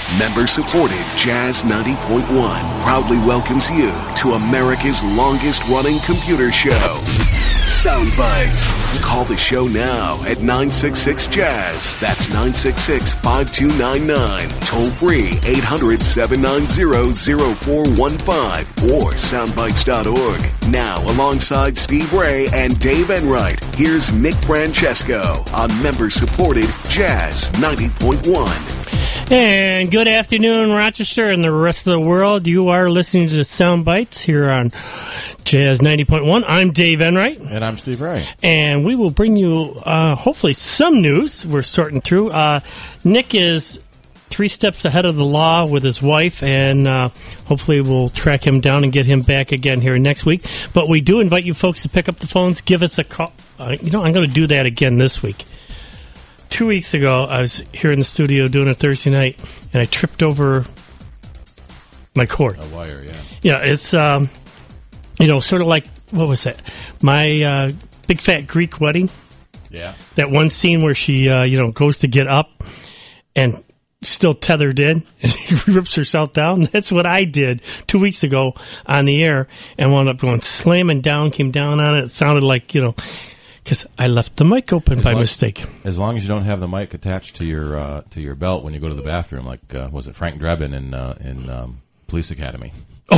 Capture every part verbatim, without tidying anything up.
Member-supported Jazz ninety point one proudly welcomes you to America's longest-running computer show, Sound Bites. Call the show now at nine six six Jazz. That's nine six six, five two nine nine. Toll free eight hundred, seven nine zero, zero four one five or soundbites dot org. Now, alongside Steve Ray and Dave Enright, here's Nick Francesco on member-supported Jazz ninety point one. And good afternoon, Rochester and the rest of the world. You are listening to the Sound Bites here on Jazz ninety point one. I'm Dave Enright. And I'm Steve Ray. And we will bring you, uh, hopefully, some news we're sorting through. Uh, Nick is three steps ahead of the law with his wife, and uh, hopefully we'll track him down and get him back again here next week. But we do invite you folks to pick up the phones, give us a call. Uh, you know, I'm going to do that again this week. Two weeks ago, I was here in the studio doing a Thursday night, and I tripped over my cord. A wire, yeah. Yeah, it's, um, you know, sort of like, what was that? My uh, Big Fat Greek Wedding. Yeah. That one scene where she, uh, you know, goes to get up and still tethered in, and she rips herself down. That's what I did two weeks ago on the air, and wound up going slamming down, came down on it. It sounded like, you know, because I left the mic open as by long, mistake. As long as you don't have the mic attached to your uh, to your belt when you go to the bathroom, like uh, was it Frank Drebin in uh, in um, Police Academy?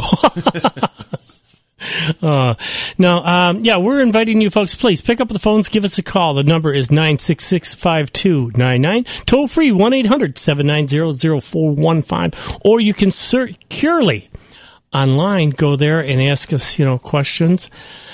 uh, no, um, yeah, we're inviting you folks. Please pick up the phones, give us a call. The number is nine six six, five two nine nine. Toll free one eight hundred, seven nine zero, zero four one five. Or you can securely online go there and ask us, you know, questions,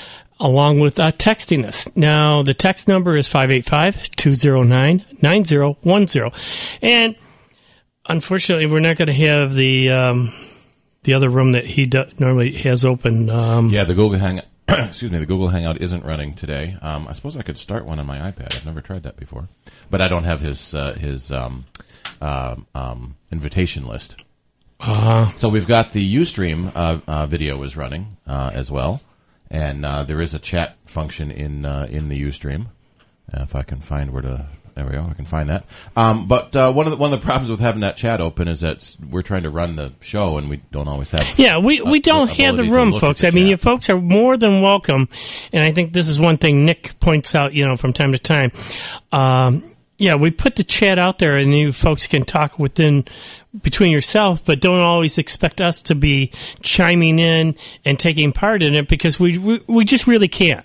along with uh, texting us. Now, the text number is five eight five, two zero nine, nine zero one zero. And unfortunately, we're not going to have the um, the other room that he do- normally has open. Um, yeah, the Google Hang excuse me, the Google Hangout isn't running today. Um, I suppose I could start one on my iPad. I've never tried that before. But I don't have his uh, his um, uh, um, invitation list. Uh-huh. So we've got the Ustream uh, uh, video is running uh, as well. And uh, there is a chat function in uh, in the Ustream. Uh, if I can find where to, there we go. I can find that. Um, but uh, one of the one of the problems with having that chat open is that we're trying to run the show, and we don't always have. Yeah, we we don't have the room, folks. I mean, you folks are more than welcome, and I think this is one thing Nick points out, you know, from time to time. Um, yeah, we put the chat out there, and you folks can talk within. between yourself, but don't always expect us to be chiming in and taking part in it, because we, we we just really can't.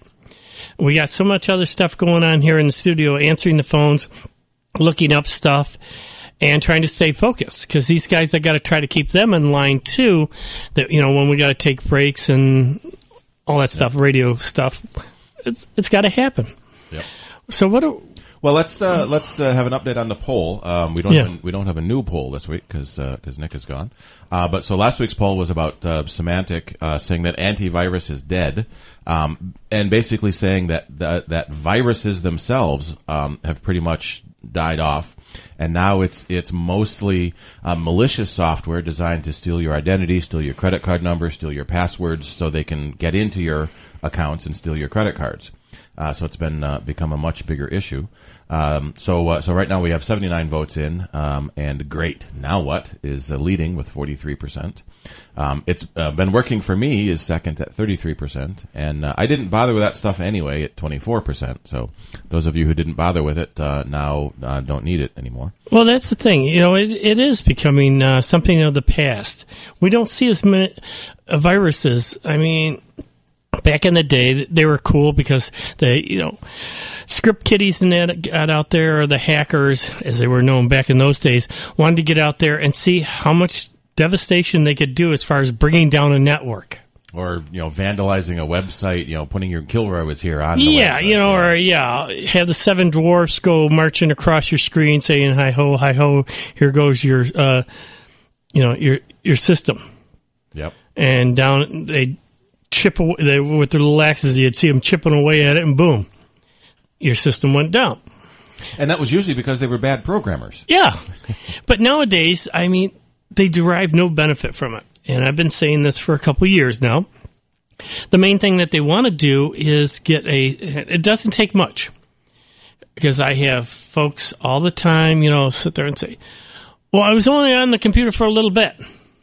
We got so much other stuff going on here in the studio, answering the phones, looking up stuff, and trying to stay focused, because these guys, I got to try to keep them in line too, that, you know, when we got to take breaks and all that stuff, radio stuff, it's it's got to happen. Yep. So what do Well, let's uh, let's uh, have an update on the poll. Um, we don't Yeah. have a, we don't have a new poll this week because because Nick is gone. Uh, but so last week's poll was about uh, Symantec uh, saying that antivirus is dead, um, and basically saying that that, that viruses themselves um, have pretty much died off, and now it's it's mostly uh, malicious software designed to steal your identity, steal your credit card number, steal your passwords, so they can get into your accounts and steal your credit cards. Uh, so it's been uh, become a much bigger issue. Um, so uh, so right now we have seventy-nine votes in, um, and Great Now What is uh, leading with forty-three percent. Um, it's uh, been working for me is second at thirty-three percent, and uh, I didn't bother with that stuff anyway at twenty-four percent. So those of you who didn't bother with it uh, now uh, don't need it anymore. Well, that's the thing. You know, it it is becoming uh, something of the past. We don't see as many uh, viruses. I mean, back in the day, they were cool because they, you know, script kiddies and that got out there, or the hackers, as they were known back in those days, wanted to get out there and see how much devastation they could do as far as bringing down a network. Or, you know, vandalizing a website, you know, putting your Kilroy was here on the yeah, website. you know, yeah. or, yeah, have the seven dwarfs go marching across your screen saying, hi-ho, hi-ho, here goes your, uh, you know, your your system. Yep. And down, they chip away, they, with their little axes, you'd see them chipping away at it, and boom, your system went down. And that was usually because they were bad programmers. Yeah. But nowadays, I mean, they derive no benefit from it. And I've been saying this for a couple of years now. The main thing that they want to do is get a, it doesn't take much. Because I have folks all the time, you know, sit there and say, Well, I was only on the computer for a little bit.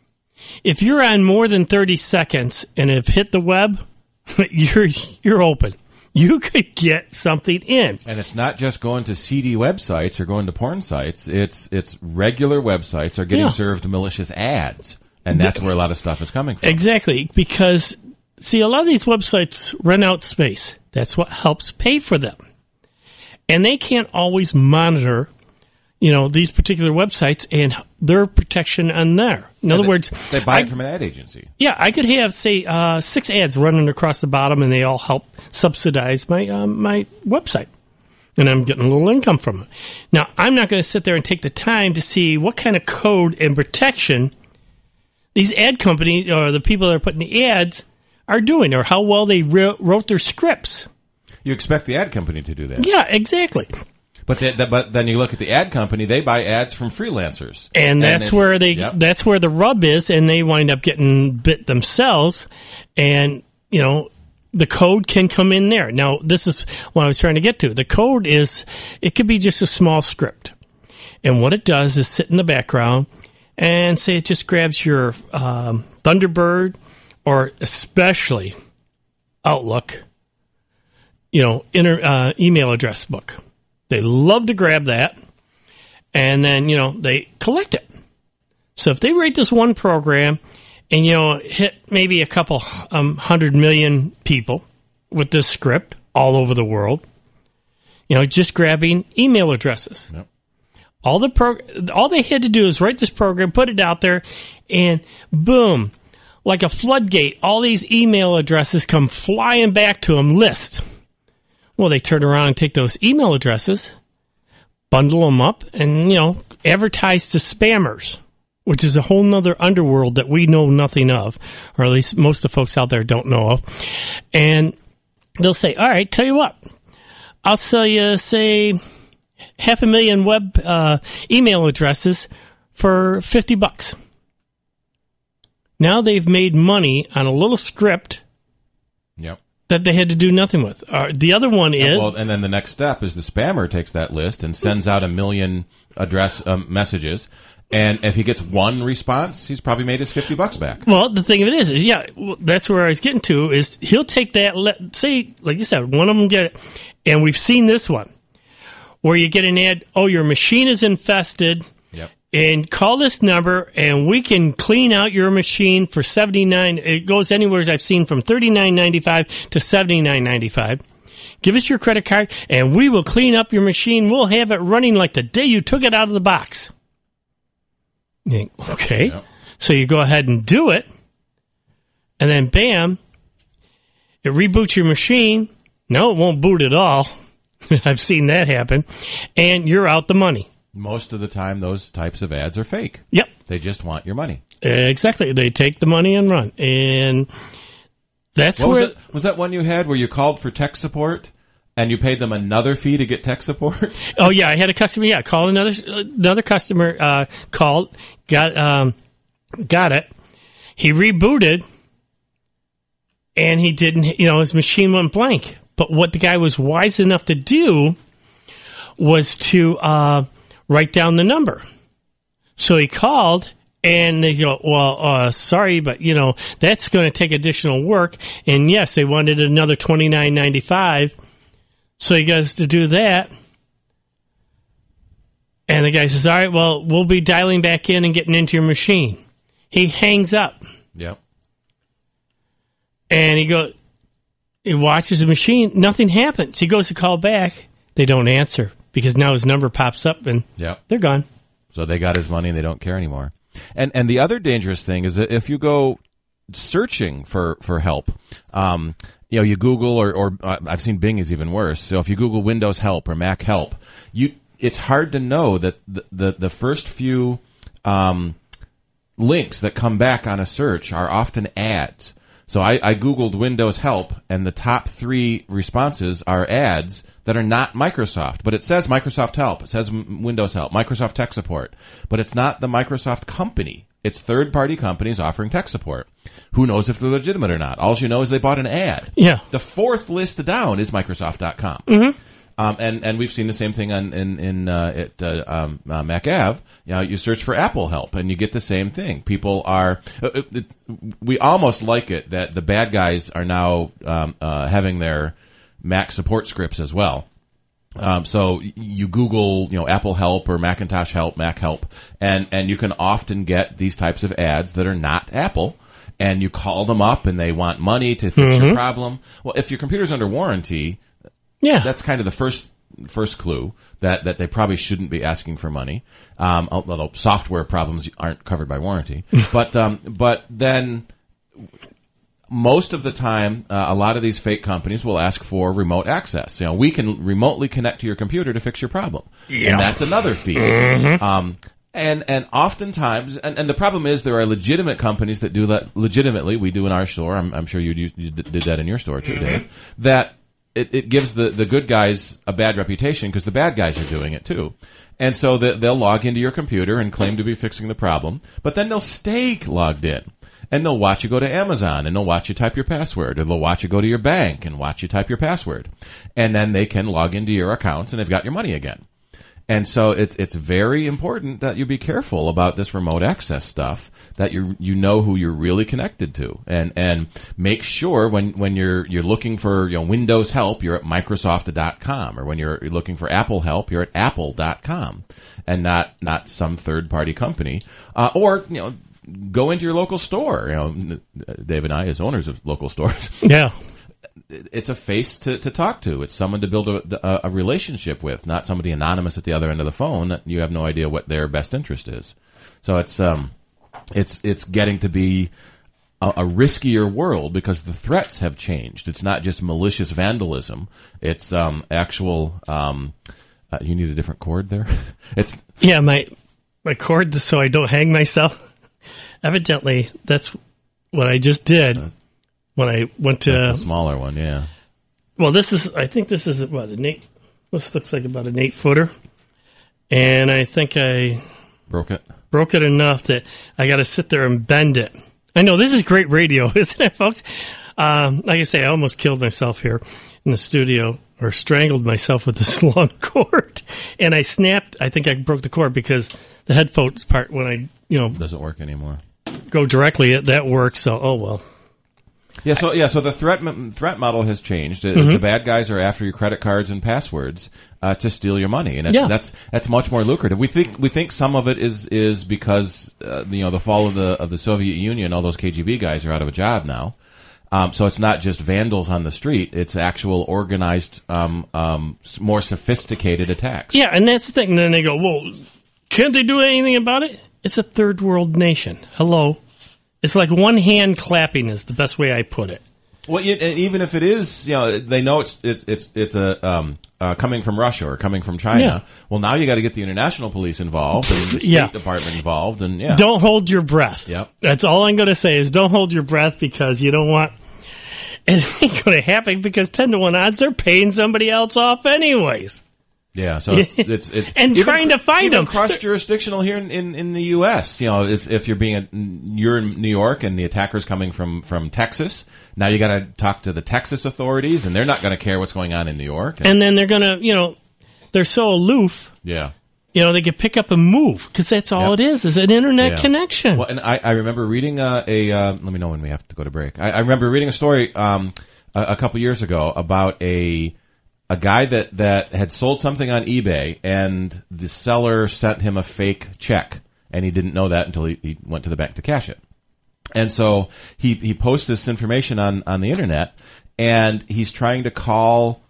If you're on more than thirty seconds and have hit the web, you're you're open. You could get something in. And it's not just going to seedy websites or going to porn sites. It's it's regular websites are getting yeah. served malicious ads. And that's where a lot of stuff is coming from. Exactly. Because, see, a lot of these websites rent out space. That's what helps pay for them. And they can't always monitor, you know, these particular websites and their protection on there. In yeah, other they, words, they buy I, it from an ad agency. Yeah, I could have, say, uh, six ads running across the bottom, and they all help subsidize my uh, my website, and I'm getting a little income from it. Now, I'm not going to sit there and take the time to see what kind of code and protection these ad companies or the people that are putting the ads are doing, or how well they re- wrote their scripts. You expect the ad company to do that? Yeah, exactly. But they, that, but then you look at the ad company; they buy ads from freelancers, and that's and where they yep. that's where the rub is, and they wind up getting bit themselves. And you know, the code can come in there. Now, this is what I was trying to get to. The code is it could be just a small script, and what it does is sit in the background and say it just grabs your um, Thunderbird or especially Outlook, you know, inter, uh, email address book. They love to grab that, and then, you know, they collect it. So if they write this one program and, you know, hit maybe a couple um, hundred million people with this script all over the world, you know, just grabbing email addresses. Yep. All the prog- all they had to do is write this program, put it out there, and boom, like a floodgate, all these email addresses come flying back to them, list. Well, they turn around and take those email addresses, bundle them up, and, you know, advertise to spammers, which is a whole nother underworld that we know nothing of, or at least most of the folks out there don't know of. And they'll say, all right, tell you what, I'll sell you, say, half a million web uh, email addresses for fifty bucks. Now they've made money on a little script. Yep. That they had to do nothing with. Uh, the other one is... Well, and then the next step is the spammer takes that list and sends out a million address um, messages. And if he gets one response, he's probably made his fifty bucks back. Well, the thing of it is, is yeah, that's where I was getting to, is he'll take that, let, say, like you said, one of them get it. And we've seen this one, where you get an ad, oh, your machine is infested. Yep. And call this number, and we can clean out your machine for seventy-nine dollars. It goes anywhere, as I've seen, from thirty-nine ninety-five to seventy-nine ninety-five. Give us your credit card, and we will clean up your machine. We'll have it running like the day you took it out of the box. You think, okay. Yep. So you go ahead and do it, and then bam, it reboots your machine. No, it won't boot at all. I've seen that happen. And you're out the money. Most of the time, those types of ads are fake. Yep. They just want your money. Exactly. They take the money and run. And that's what where... Was that, was that one you had where you called for tech support and you paid them another fee to get tech support? Oh, yeah. I had a customer, yeah, call another another customer, uh, called, got, um, got it. He rebooted, and he didn't, you know, his machine went blank. But what the guy was wise enough to do was to... Uh, write down the number. So he called, and they go, well, uh, sorry, but, you know, that's going to take additional work. And, yes, they wanted another twenty-nine ninety-five. So he goes to do that. And the guy says, all right, well, we'll be dialing back in and getting into your machine. He hangs up. Yep. And he goes, he watches the machine. Nothing happens. He goes to call back. They don't answer. Because now his number pops up and yep. they're gone. So they got his money and they don't care anymore. And and the other dangerous thing is that if you go searching for, for help, um, you know, you Google or, or uh, I've seen Bing is even worse. So if you Google Windows help or Mac help, you it's hard to know that the the, the first few um, links that come back on a search are often ads. So I, I Googled Windows help, and the top three responses are ads that are not Microsoft, but it says Microsoft Help. It says Windows Help, Microsoft Tech Support, but it's not the Microsoft company. It's third-party companies offering tech support. Who knows if they're legitimate or not? All you know is they bought an ad. Yeah. The fourth list down is Microsoft dot com. Mm-hmm. Um, and, and we've seen the same thing on, in, in, uh, at, uh, um, uh, Mac Ave. You know, you search for Apple help and you get the same thing. People are, it, it, we almost like it that the bad guys are now, um, uh, having their Mac support scripts as well. Um, so you Google, you know, Apple help or Macintosh help, Mac help, and, and you can often get these types of ads that are not Apple, and you call them up and they want money to fix mm-hmm. your problem. Well, if your computer's under warranty, yeah, that's kind of the first, first clue that, that they probably shouldn't be asking for money. Um, although software problems aren't covered by warranty. but, um, but then, most of the time, uh, a lot of these fake companies will ask for remote access. You know, we can remotely connect to your computer to fix your problem, yeah. and that's another fee. Mm-hmm. Um, and and oftentimes, and, and the problem is there are legitimate companies that do that legitimately. We do in our store. I'm, I'm sure you, do, you did that in your store too, mm-hmm. Dave. That it, it gives the, the good guys a bad reputation because the bad guys are doing it too. And so the, they'll log into your computer and claim to be fixing the problem, but then they'll stay logged in. And they'll watch you go to Amazon, and they'll watch you type your password, or they'll watch you go to your bank and watch you type your password. And then they can log into your accounts, and they've got your money again. And so it's it's very important that you be careful about this remote access stuff, that you you know who you're really connected to, and and make sure when when you're you're looking for, you know, Windows help, you're at Microsoft dot com, or when you're looking for Apple help, you're at Apple dot com, and not not some third party company, uh, or you know. Go into your local store. You know, Dave and I, as owners of local stores, yeah, it's a face to, to talk to. It's someone to build a, a relationship with, not somebody anonymous at the other end of the phone that you have no idea what their best interest is. So it's um, it's it's getting to be a, a riskier world because the threats have changed. It's not just malicious vandalism. It's um, actual. Um, uh, you need a different cord there. It's yeah, my my cord so I don't hang myself. Evidently, that's what I just did when I went to that's the smaller one. Yeah. Well, this is. I think this is about an eight. This looks like about an eight footer, and I think I broke it. Broke it enough that I got to sit there and bend it. I know this is great radio, isn't it, folks? Um, like I say, I almost killed myself here in the studio, or strangled myself with this long cord, and I snapped. I think I broke the cord because the headphones part when I you know doesn't work anymore. Go directly, that works. So, oh well. Yeah. So yeah. So the threat threat model has changed. Mm-hmm. The bad guys are after your credit cards and passwords uh, to steal your money, and it's, yeah. that's that's much more lucrative. We think we think some of it is is because uh, you know the fall of the of the Soviet Union. All those K G B guys are out of a job now. Um, so it's not just vandals on the street; it's actual organized, um, um, more sophisticated attacks. Yeah, and that's the thing. And then they go, "Well, can't they do anything about it?" It's a third world nation. Hello. It's like one hand clapping is the best way I put it. Well, even if it is, you know, they know it's it's it's it's a um, uh, coming from Russia or coming from China. Yeah. Well, now you got to get the international police involved and the State yeah. Department involved, and yeah. Don't hold your breath. Yep. That's all I'm going to say is don't hold your breath because you don't want. It ain't going to happen because ten to one odds they're paying somebody else off anyways. Yeah, so it's it's, it's and even, trying to find even them cross jurisdictional here in, in, in the U S. You know, if if you're being a, you're in New York and the attacker's coming from, from Texas, now you got to talk to the Texas authorities, and they're not going to care what's going on in New York. And, and then they're going to, you know, they're so aloof. Yeah. You know, they can pick up and move because that's all yep. it is, is an internet yeah. connection. Well, and I, I remember reading uh, a, uh, let me know when we have to go to break. I, I remember reading a story um, a, a couple years ago about a a guy that, that had sold something on eBay, and the seller sent him a fake check, and he didn't know that until he, he went to the bank to cash it. And so he, he posts this information on, on the internet, and he's trying to call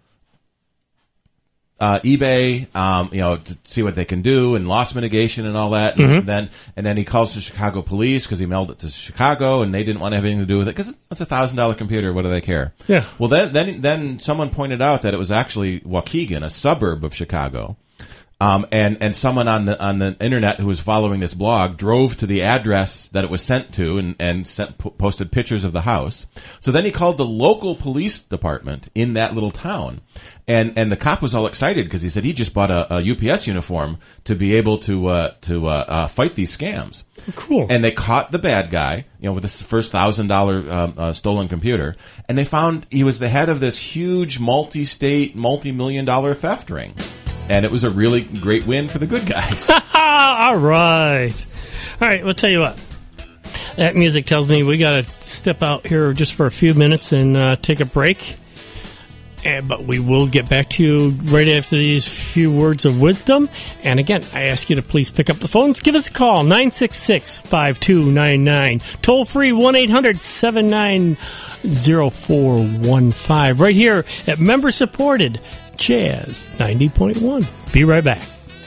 Uh, eBay, um, you know, to see what they can do and loss mitigation and all that. And mm-hmm. then, and then he calls the Chicago police because he mailed it to Chicago and they didn't want to have anything to do with it because it's a thousand dollar computer. What do they care? Yeah. Well, then, then, then someone pointed out that it was actually Waukegan, a suburb of Chicago. Um, and, and someone on the on the internet who was following this blog drove to the address that it was sent to and, and sent, po- posted pictures of the house. So then he called the local police department in that little town. And and the cop was all excited because he said he just bought a, a U P S uniform to be able to uh, to uh, uh, fight these scams. Cool. And they caught the bad guy, you know, with this first thousand dollar um, uh, stolen computer, and they found he was the head of this huge multi-state, multi-million dollar theft ring. And it was a really great win for the good guys. All right. All right, we'll tell you what. That music tells me we got to step out here just for a few minutes and uh, take a break. And, but we will get back to you right after these few words of wisdom. And again, I ask you to please pick up the phones. Give us a call, nine six six, five two nine nine. Toll free, one eight hundred seven nine zero four one five. Right here at member-supported Jazz ninety point one. Be right back.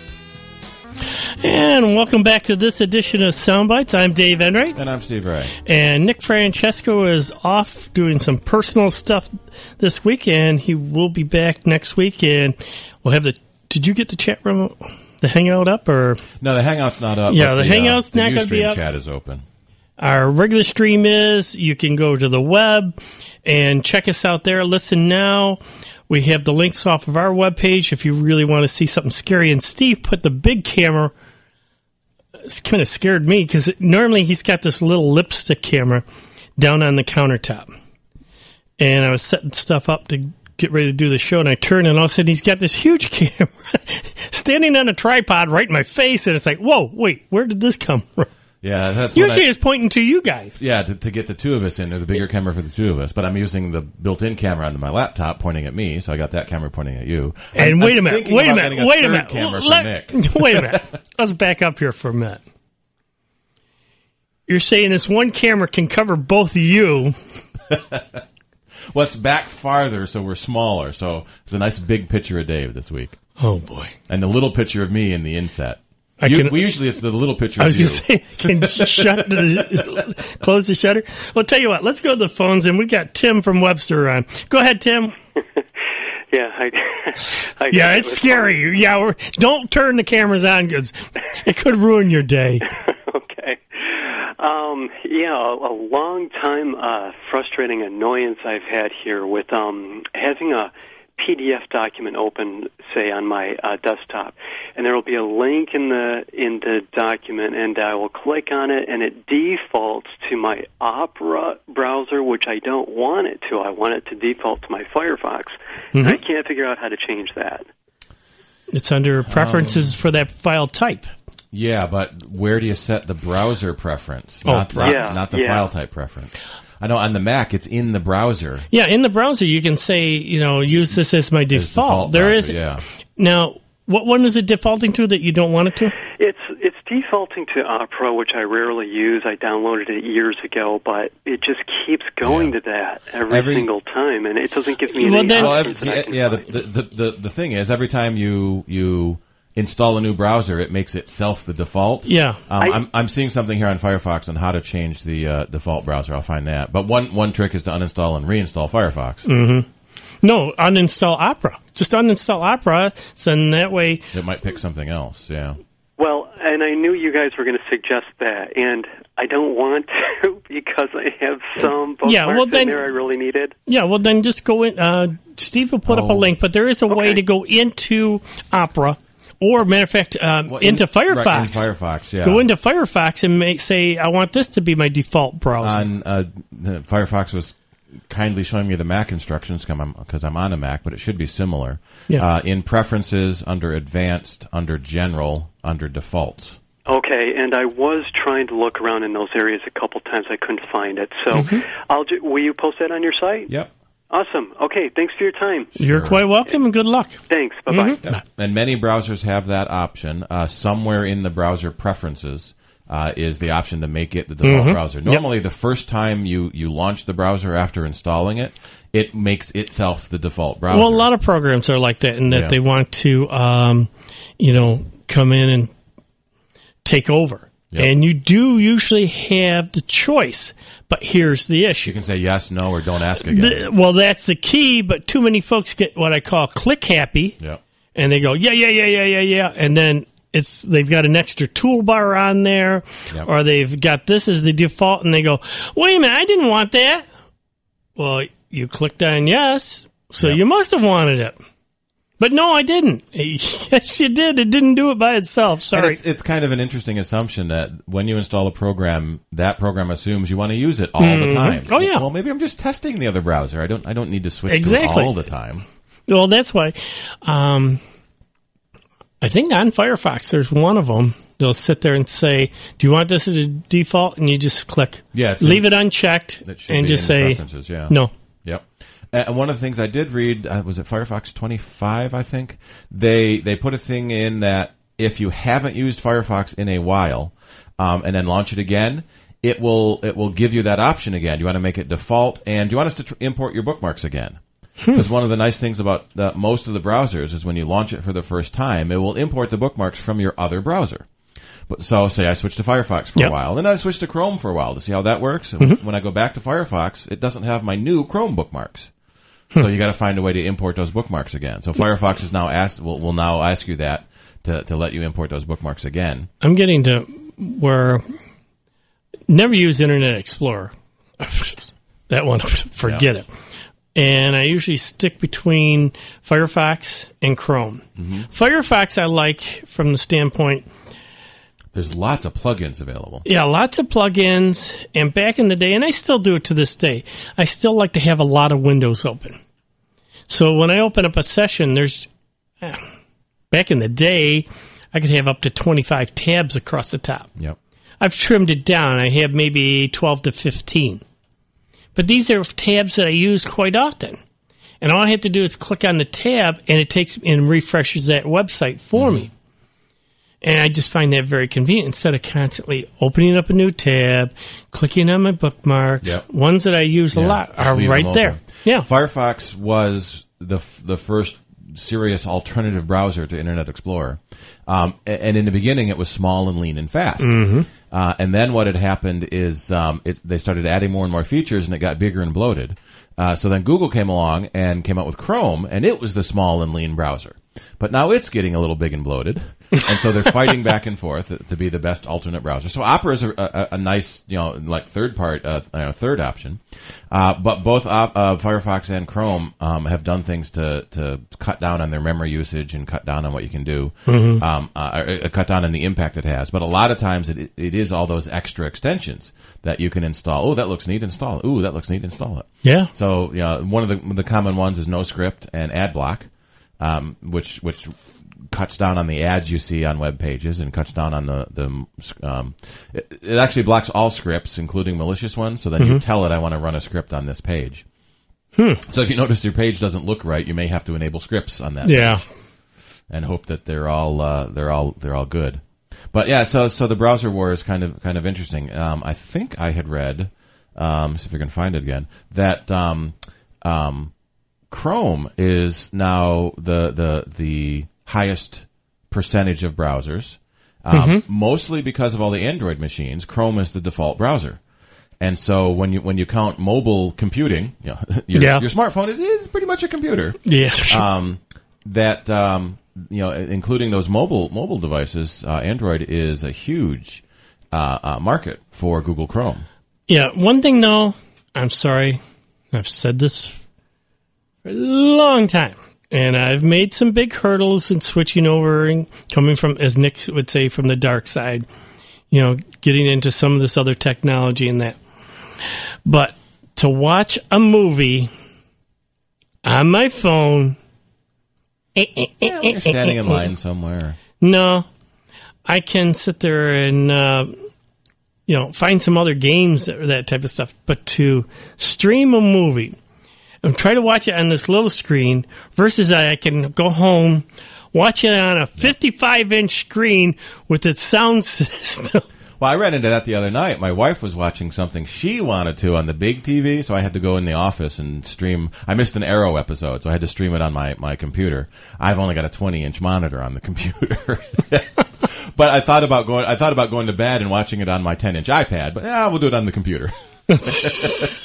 And welcome back to this edition of Soundbites. I'm Dave Enright. And I'm Steve Ray. And Nick Francesco is off doing some personal stuff this week, and he will be back next week. And we'll have the... Did you get the chat room, the Hangout up? Or No, the Hangout's not up. Yeah, the, the Hangout's uh, not going to be up. The Ustream chat is open. Our regular stream is. You can go to the web and check us out there. Listen now. We have the links off of our webpage if you really want to see something scary. And Steve put the big camera. It's kind of scared me because normally he's got this little lipstick camera down on the countertop. And I was setting stuff up to get ready to do the show, and I turned, and all of a sudden he's got this huge camera standing on a tripod right in my face. And it's like, whoa, wait, where did this come from? Yeah, that's usually I, it's pointing to you guys. Yeah, to, to get the two of us in. There's a bigger camera for the two of us, but I'm using the built-in camera onto my laptop pointing at me, so I got that camera pointing at you. And I'm, wait I'm a minute, wait a minute, a wait a minute. Camera for Let, Nick. Wait a minute. Let's back up here for a minute. You're saying this one camera can cover both of you. Well, it's back farther, so we're smaller. So it's a nice big picture of Dave this week. Oh boy! And the little picture of me in the inset. I You, can, we usually it's the little picture I was of you. going to say, I can shut the, close the shutter. Well, tell you what, let's go to the phones, and we got Tim from Webster on. Go ahead, Tim. Yeah, I, I yeah, it's scary. Fun. Yeah, we're, don't turn the cameras on because it could ruin your day. Okay. Um, yeah, a, a long time uh, frustrating annoyance I've had here with um, having a P D F document open, say, on my uh, desktop, and there will be a link in the in the document, and I will click on it, and it defaults to my Opera browser, which I don't want it to. I want it to default to my Firefox. Mm-hmm. I can't figure out how to change that. It's under preferences um, for that file type. Yeah, but where do you set the browser preference? Oh, not, right. not, not the yeah. file type preference. I know on the Mac it's in the browser. Yeah, in the browser you can say, you know, use this as my default. default there browser, is yeah. Now, what one is it defaulting to that you don't want it to? It's it's defaulting to Opera, which I rarely use. I downloaded it years ago, but it just keeps going yeah. to that every, every single time, and it doesn't give me well, any then, options. Well, every, yeah, the, the the the thing is, every time you you install a new browser, it makes itself the default. Yeah, um, I, I'm I'm seeing something here on Firefox on how to change the uh, default browser. I'll find that. But one one trick is to uninstall and reinstall Firefox. Mm-hmm. No, uninstall Opera. Just uninstall Opera, so then that way it might pick something else. Yeah. Well, and I knew you guys were going to suggest that, and I don't want to because I have some bookmarks yeah, well, then, in there I really needed. Yeah, well then just go in. Uh, Steve will put oh. up a link, but there is a okay. way to go into Opera. Or, matter of fact, um, well, in, into Firefox. Right, in Firefox, yeah. Go into Firefox and make, say, I want this to be my default browser. On, uh, Firefox was kindly showing me the Mac instructions because I'm on a Mac, but it should be similar. Yeah. Uh, in Preferences, under Advanced, under General, under Defaults. Okay, and I was trying to look around in those areas a couple times. I couldn't find it. So, mm-hmm. I'll ju- will you post that on your site? Yep. Awesome. Okay, thanks for your time. You're sure. quite welcome, and good luck. Thanks. Bye-bye. Mm-hmm. Yep. And many browsers have that option. Uh, somewhere in the browser preferences uh, is the option to make it the default mm-hmm. browser. Normally, yep. the first time you, you launch the browser after installing it, it makes itself the default browser. Well, a lot of programs are like that in that yeah. they want to, um, you know, come in and take over. Yep. And you do usually have the choice, but here's the issue. You can say yes, no, or don't ask again. The, well, that's the key, but too many folks get what I call click happy. Yep. And they go, yeah, yeah, yeah, yeah, yeah, yeah. And then it's they've got an extra toolbar on there, yep. or they've got this as the default, and they go, wait a minute, I didn't want that. Well, you clicked on yes, so yep. you must have wanted it. But no, I didn't. Yes, you did. It didn't do it by itself. Sorry. And it's, it's kind of an interesting assumption that when you install a program, that program assumes you want to use it all mm-hmm. the time. Oh, yeah. Well, maybe I'm just testing the other browser. I don't I don't need to switch exactly. to it all the time. Well, that's why... Um, I think on Firefox, there's one of them. They'll sit there and say, do you want this as a default? And you just click. Yeah, leave in, it unchecked and just say, yeah. no. Yep. And one of the things I did read, uh, was it Firefox twenty-five, I think? They they put a thing in that if you haven't used Firefox in a while, um, and then launch it again, it will it will give you that option again. You want to make it default, and do you want us to tr- import your bookmarks again? Because hmm. one of the nice things about the, most of the browsers is when you launch it for the first time, it will import the bookmarks from your other browser. But so, say I switch to Firefox for yep. a while, then I switch to Chrome for a while to see how that works. And mm-hmm. when I go back to Firefox, it doesn't have my new Chrome bookmarks. Hmm. So you got to find a way to import those bookmarks again. So Firefox is now ask will will now ask you that to to let you import those bookmarks again. I'm getting to where never use Internet Explorer. That one, forget yeah. it. And I usually stick between Firefox and Chrome. Mm-hmm. Firefox I like from the standpoint... There's lots of plugins available. Yeah, lots of plugins. And back in the day, and I still do it to this day, I still like to have a lot of windows open. So when I open up a session, there's... Eh, back in the day, I could have up to twenty-five tabs across the top. Yep. I've trimmed it down. I have maybe twelve to fifteen. But these are tabs that I use quite often. And all I have to do is click on the tab, and it takes and refreshes that website for mm-hmm. me. And I just find that very convenient instead of constantly opening up a new tab, clicking on my bookmarks. Yep. Ones that I use yeah, a lot are right there. Yeah. Firefox was the the first serious alternative browser to Internet Explorer. Um, and in the beginning, it was small and lean and fast. Mm-hmm. Uh, and then what had happened is um, it, they started adding more and more features, and it got bigger and bloated. Uh, so then Google came along and came out with Chrome, and it was the small and lean browser. But now it's getting a little big and bloated, and so they're fighting back and forth to be the best alternate browser. So Opera is a, a, a nice, you know, like third part, uh, uh, third option. Uh, but both uh, uh, Firefox and Chrome um, have done things to to cut down on their memory usage and cut down on what you can do, mm-hmm. um, uh, uh, cut down on the impact it has. But a lot of times it it is all those extra extensions that you can install. Oh, that looks neat, install it. Ooh, that looks neat, install it. Yeah. So you know, one of the the common ones is NoScript and AdBlock. Um, which which cuts down on the ads you see on web pages and cuts down on the the. Um, it, it actually blocks all scripts, including malicious ones. So then mm-hmm. you tell it, I want to run a script on this page. Hmm. So if you notice your page doesn't look right, you may have to enable scripts on that. Yeah. Page and hope that they're all uh, they're all they're all good. But yeah, so so the browser war is kind of kind of interesting. Um, I think I had read, um, see if I can find it again, that. Um, um, Chrome is now the the the highest percentage of browsers, um, mm-hmm. mostly because of all the Android machines. Chrome is the default browser, and so when you when you count mobile computing, you know, your, yeah. your smartphone is, is pretty much a computer. Yeah, um, that um, you know, including those mobile mobile devices, uh, Android is a huge uh, uh, market for Google Chrome. Yeah, one thing though, I'm sorry, I've said this for a long time, and I've made some big hurdles in switching over and coming from, as Nick would say, from the dark side, you know, getting into some of this other technology and that. But to watch a movie on my phone, yeah, when you're standing in line somewhere. No, I can sit there and uh, you know, find some other games or that type of stuff. But to stream a movie and try to watch it on this little screen versus I can go home, watch it on a fifty-five inch screen with its sound system. Well, I ran into that the other night. My wife was watching something she wanted to on the big T V, so I had to go in the office and stream. I missed an Arrow episode, so I had to stream it on my, my computer. I've only got a twenty inch monitor on the computer. But I thought about going I thought about going to bed and watching it on my ten inch iPad, but yeah, we'll do it on the computer.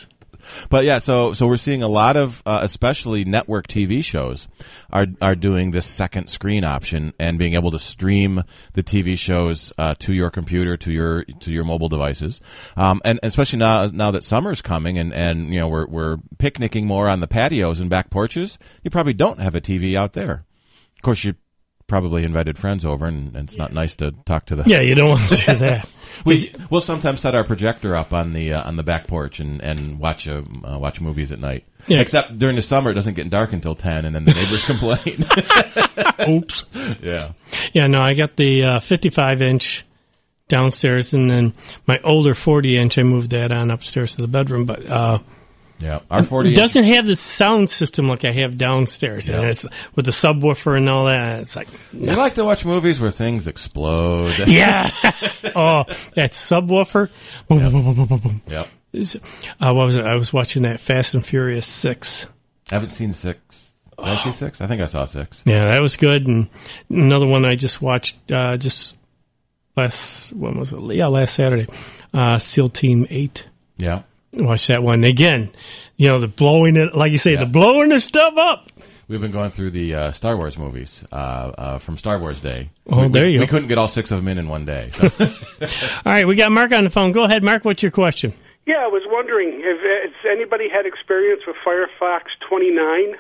But yeah, so so we're seeing a lot of, uh, especially network T V shows, are are doing this second screen option and being able to stream the T V shows uh, to your computer, to your to your mobile devices, um, and especially now now that summer's coming and, and you know we're we're picnicking more on the patios and back porches. You probably don't have a T V out there. Of course, you probably invited friends over, and, and it's not nice to talk to the. Yeah, you don't want to do that. we we'll sometimes set our projector up on the uh, on the back porch and and watch a, uh, watch movies at night. Yeah. Except during the summer, it doesn't get dark until ten, and then the neighbors complain. Oops. Yeah. Yeah. No, I got the uh, fifty-five inch downstairs, and then my older forty inch. I moved that on upstairs to the bedroom, but. Uh, Yeah, our forty doesn't have the sound system like I have downstairs, yeah. and it's with the subwoofer and all that. It's like no. You like to watch movies where things explode. Yeah. Oh, that subwoofer. Boom, yep. boom, boom, boom, boom, boom. Yep. Uh, what was it? I was watching that Fast and Furious six. I haven't seen six. Did oh. I see six? I think I saw six. Yeah, that was good. And another one I just watched uh, just last. When was it? Yeah, last Saturday. Uh, SEAL Team Eight. Yeah. Watch that one again. You know, the blowing it, like you say, yeah. the blowing the stuff up. We've been going through the uh, Star Wars movies uh, uh, from Star Wars Day. Oh, we, there you we, go. We couldn't get all six of them in in one day. So. All right, we got Mark on the phone. Go ahead, Mark. What's your question? Yeah, I was wondering, if, has anybody had experience with Firefox twenty-nine?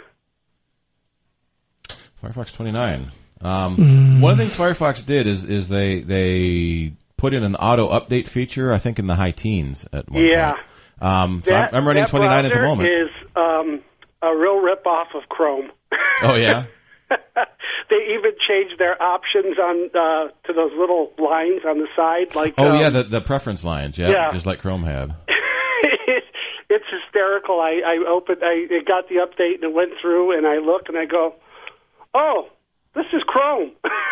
Firefox twenty-nine. Um, mm. One of the things Firefox did is is they they put in an auto update feature. I think in the high teens at one yeah. point. Um, so that, I'm running twenty-nine at the moment. Is um, a real rip-off of Chrome. Oh, yeah? They even changed their options on uh, to those little lines on the side. Like Oh, um, yeah, the, the preference lines, yeah, yeah, just like Chrome had. It's hysterical. I, I opened, I it got the update and it went through, and I look and I go, oh, this is Chrome.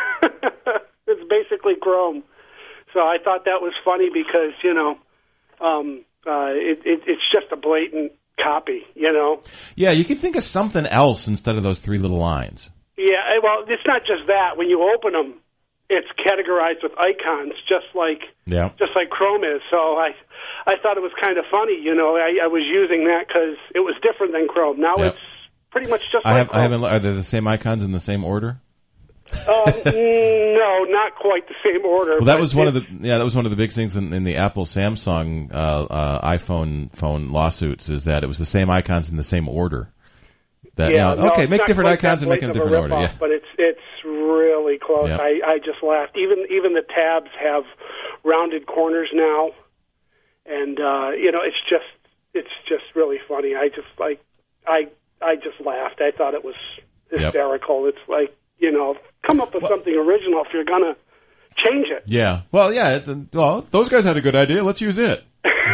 It's basically Chrome. So I thought that was funny because, you know, um, Uh, it, it, it's just a blatant copy, you know? Yeah, you can think of something else instead of those three little lines. Yeah, well, it's not just that. When you open them, it's categorized with icons, just like yeah. just like Chrome is. So I I thought it was kind of funny, you know? I, I was using that because it was different than Chrome. Now yep. it's pretty much just I like have, Chrome. I haven't, are they the same icons in the same order? um, no, not quite the same order. Well, that was one of the yeah, that was one of the big things in, in the Apple Samsung uh, uh, iPhone phone lawsuits is that it was the same icons in the same order. That yeah, you know, no, okay, make different icons and make them of different order. Yeah, but it's it's really close. Yeah. I, I just laughed. Even even the tabs have rounded corners now, and uh, you know it's just it's just really funny. I just like I I just laughed. I thought it was hysterical. Yep. It's like, you know, come up with well, something original if you're gonna change it. Yeah. Well, yeah. It, well, those guys had a good idea. Let's use it.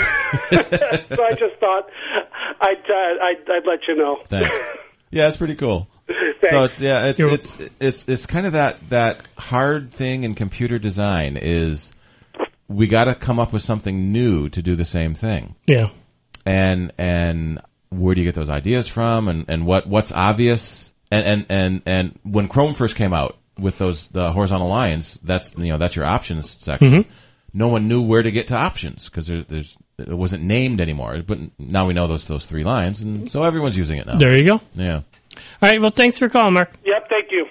So I just thought I'd, uh, I'd I'd let you know. Thanks. Yeah, it's pretty cool. Thanks. So it's yeah, it's it's it's it's kind of that that hard thing in computer design is we got to come up with something new to do the same thing. Yeah. And and where do you get those ideas from? And, and what what's obvious? And, and and and when Chrome first came out with those the horizontal lines, that's you know that's your options section. Mm-hmm. No one knew where to get to options because there, there's it wasn't named anymore. But now we know those those three lines, and so everyone's using it now. There you go. Yeah. All right. Well, thanks for calling, Mark. Yep. Thank you.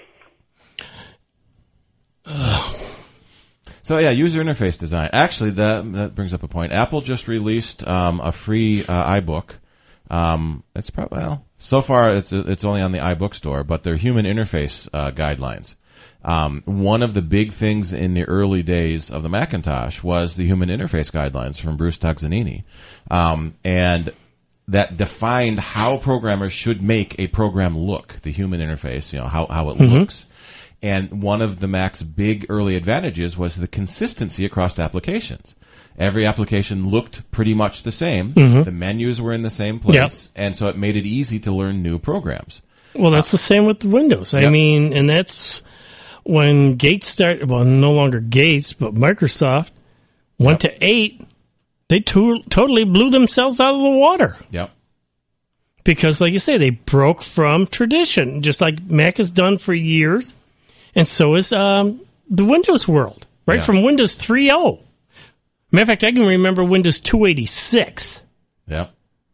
So yeah, user interface design. Actually, that that brings up a point. Apple just released um, a free uh, iBook. Um, it's probably well so far it's it's only on the iBook store, but they're human interface uh, guidelines. Um, one of the big things in the early days of the Macintosh was the human interface guidelines from Bruce Togzanini, um, and that defined how programmers should make a program look. The human interface, you know, how how it mm-hmm. looks. And one of the Mac's big early advantages was the consistency across applications. Every application looked pretty much the same. Mm-hmm. The menus were in the same place, yep. and so it made it easy to learn new programs. Well, that's uh, the same with Windows. I yep. mean, and that's when Gates started, well, no longer Gates, but Microsoft went yep. to eight, they to- totally blew themselves out of the water. Yep. Because, like you say, they broke from tradition, just like Mac has done for years. And so is um, the Windows world, right? Yeah. From Windows three point oh. Matter of fact, I can remember Windows two eighty-six. Yeah.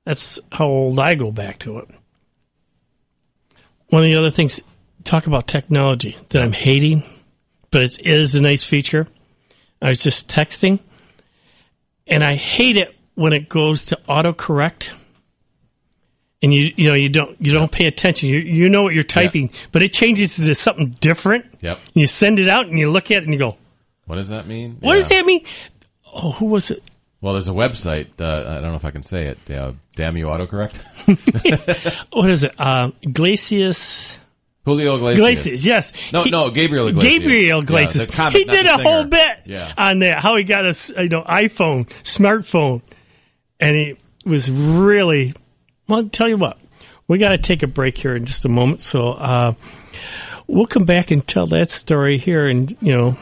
That's how old I go back to it. One of the other things, talk about technology that I'm hating, but it is a nice feature. I was just texting, and I hate it when it goes to autocorrect. And you you know you don't you don't pay attention. You you know what you're typing, yeah. but it changes to something different. Yep. You send it out and you look at it and you go, "What does that mean?" What yeah. does that mean? Oh, who was it? Well, there's a website. Uh, I don't know if I can say it. Uh, damn you, autocorrect. What is it? Uh, Iglesias. Julio Iglesias. Iglesias, yes. No, he, no, Gabriel Iglesias. Gabriel Iglesias. Yeah, comic, he did a singer. whole bit yeah. on that. How he got a you know iPhone, smartphone, and he was really. Well, I'll tell you what. We got to take a break here in just a moment, so uh, we'll come back and tell that story here, and you know,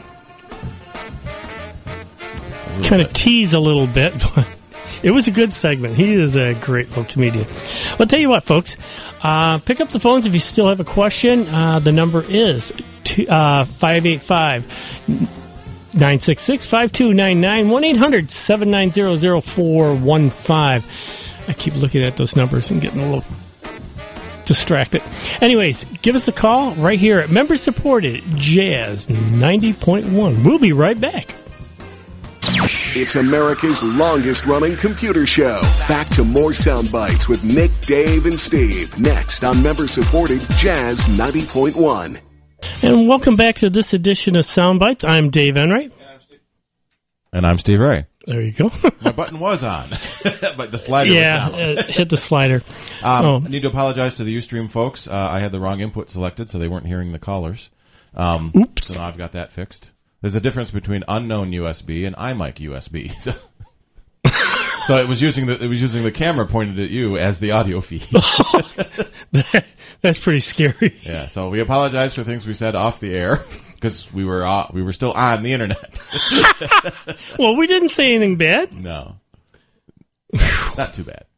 kind of tease a little bit. But it was a good segment. He is a great little comedian. I'll tell you what, folks. Uh, pick up the phones if you still have a question. Uh, the number is five eight five, nine six six, five two nine nine, one eight hundred, seven nine zero, zero four one five. I keep looking at those numbers and getting a little distracted. Anyways, give us a call right here at member supported Jazz ninety point one. We'll be right back. It's America's longest running computer show. Back to more sound bites with Nick, Dave, and Steve. Next on member supported Jazz ninety point one. And welcome back to this edition of Sound Bites. I'm Dave Enright. And I'm Steve Ray. There you go. My button was on, but the slider yeah, was down. uh, hit the slider. Um, oh. I need to apologize to the Ustream folks. Uh, I had the wrong input selected, so they weren't hearing the callers. Um, Oops. So now I've got that fixed. There's a difference between unknown U S B and iMic U S B. So, so it was using the it was using the camera pointed at you as the audio feed. that, that's pretty scary. Yeah. So we apologize for things we said off the air. Because we were uh, we were still on the internet. Well, we didn't say anything bad. No, not, not too bad.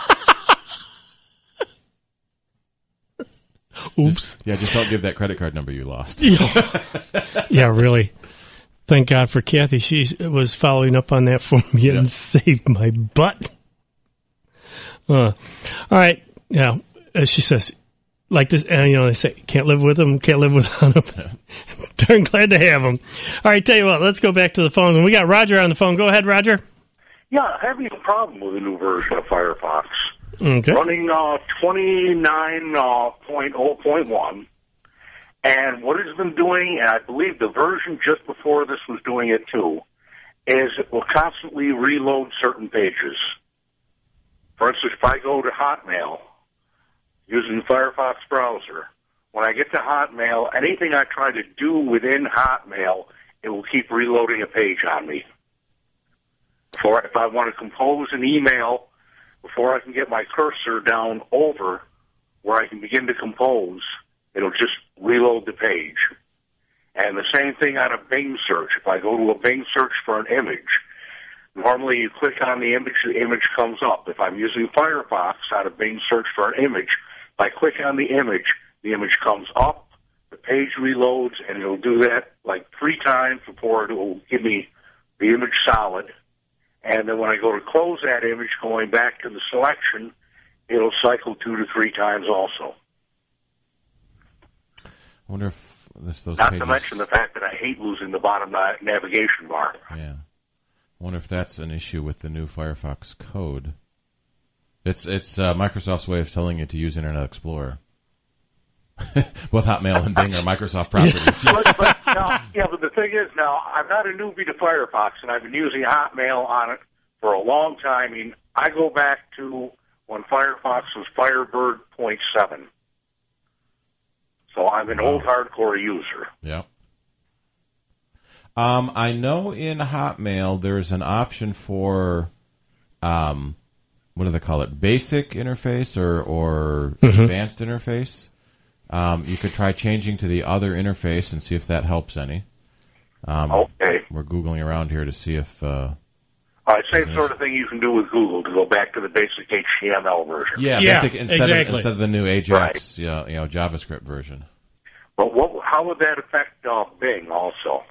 Oops. Just, yeah, just don't give that credit card number you lost. Yeah, really. Thank God for Kathy. She was following up on that for me and yep. saved my butt. Uh, all right. Now, as she says. Like this, and you know, they say, can't live with them, can't live without them. Darn glad to have them. All right, tell you what, let's go back to the phones. And we got Roger on the phone. Go ahead, Roger. Yeah, having a problem with a new version of Firefox. Okay. Running uh, twenty-nine point oh point one. And what it's been doing, and I believe the version just before this was doing it too, is it will constantly reload certain pages. For instance, if I go to Hotmail, using the Firefox browser, when I get to Hotmail, anything I try to do within Hotmail, it will keep reloading a page on me. For if I want to compose an email, before I can get my cursor down over where I can begin to compose, it'll just reload the page. And the same thing on a Bing search. If I go to a Bing search for an image, normally you click on the image, the image comes up. If I'm using Firefox on a Bing search for an image, if I click on the image, the image comes up, the page reloads, and it'll do that like three times before it will give me the image solid. And then when I go to close that image, going back to the selection, it'll cycle two to three times also. I wonder if this, those Not pages... to mention the fact that I hate losing the bottom na- navigation bar. Yeah. I wonder if that's an issue with the new Firefox code. It's it's uh, Microsoft's way of telling you to use Internet Explorer. Both Hotmail and Bing are Microsoft properties. but, but now, yeah, but the thing is, now, I'm not a newbie to Firefox, and I've been using Hotmail on it for a long time. I mean, I go back to when Firefox was Firebird point seven. So I'm an old hardcore user. Yeah. Um, I know in Hotmail there's an option for... Um, what do they call it? Basic interface or, or mm-hmm. advanced interface. Um, you could try changing to the other interface and see if that helps any. Um, okay. We're Googling around here to see if... Uh, All right, same sort of thing you can do with Google to go back to the basic H T M L version. Yeah, yeah basic, instead, exactly. of, instead of the new Ajax, right. you know, you know, JavaScript version. But what, how would that affect uh, Bing also?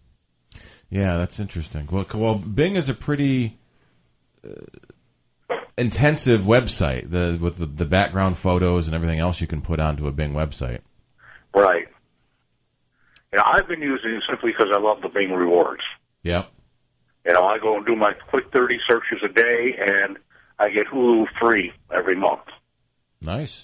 Yeah, that's interesting. Well, well Bing is a pretty... Uh, intensive website the with the, the background photos and everything else you can put onto a Bing website. Right. You know, I've been using it simply because I love the Bing rewards. Yep. You know, I go and do my quick thirty searches a day, and I get Hulu free every month. Nice.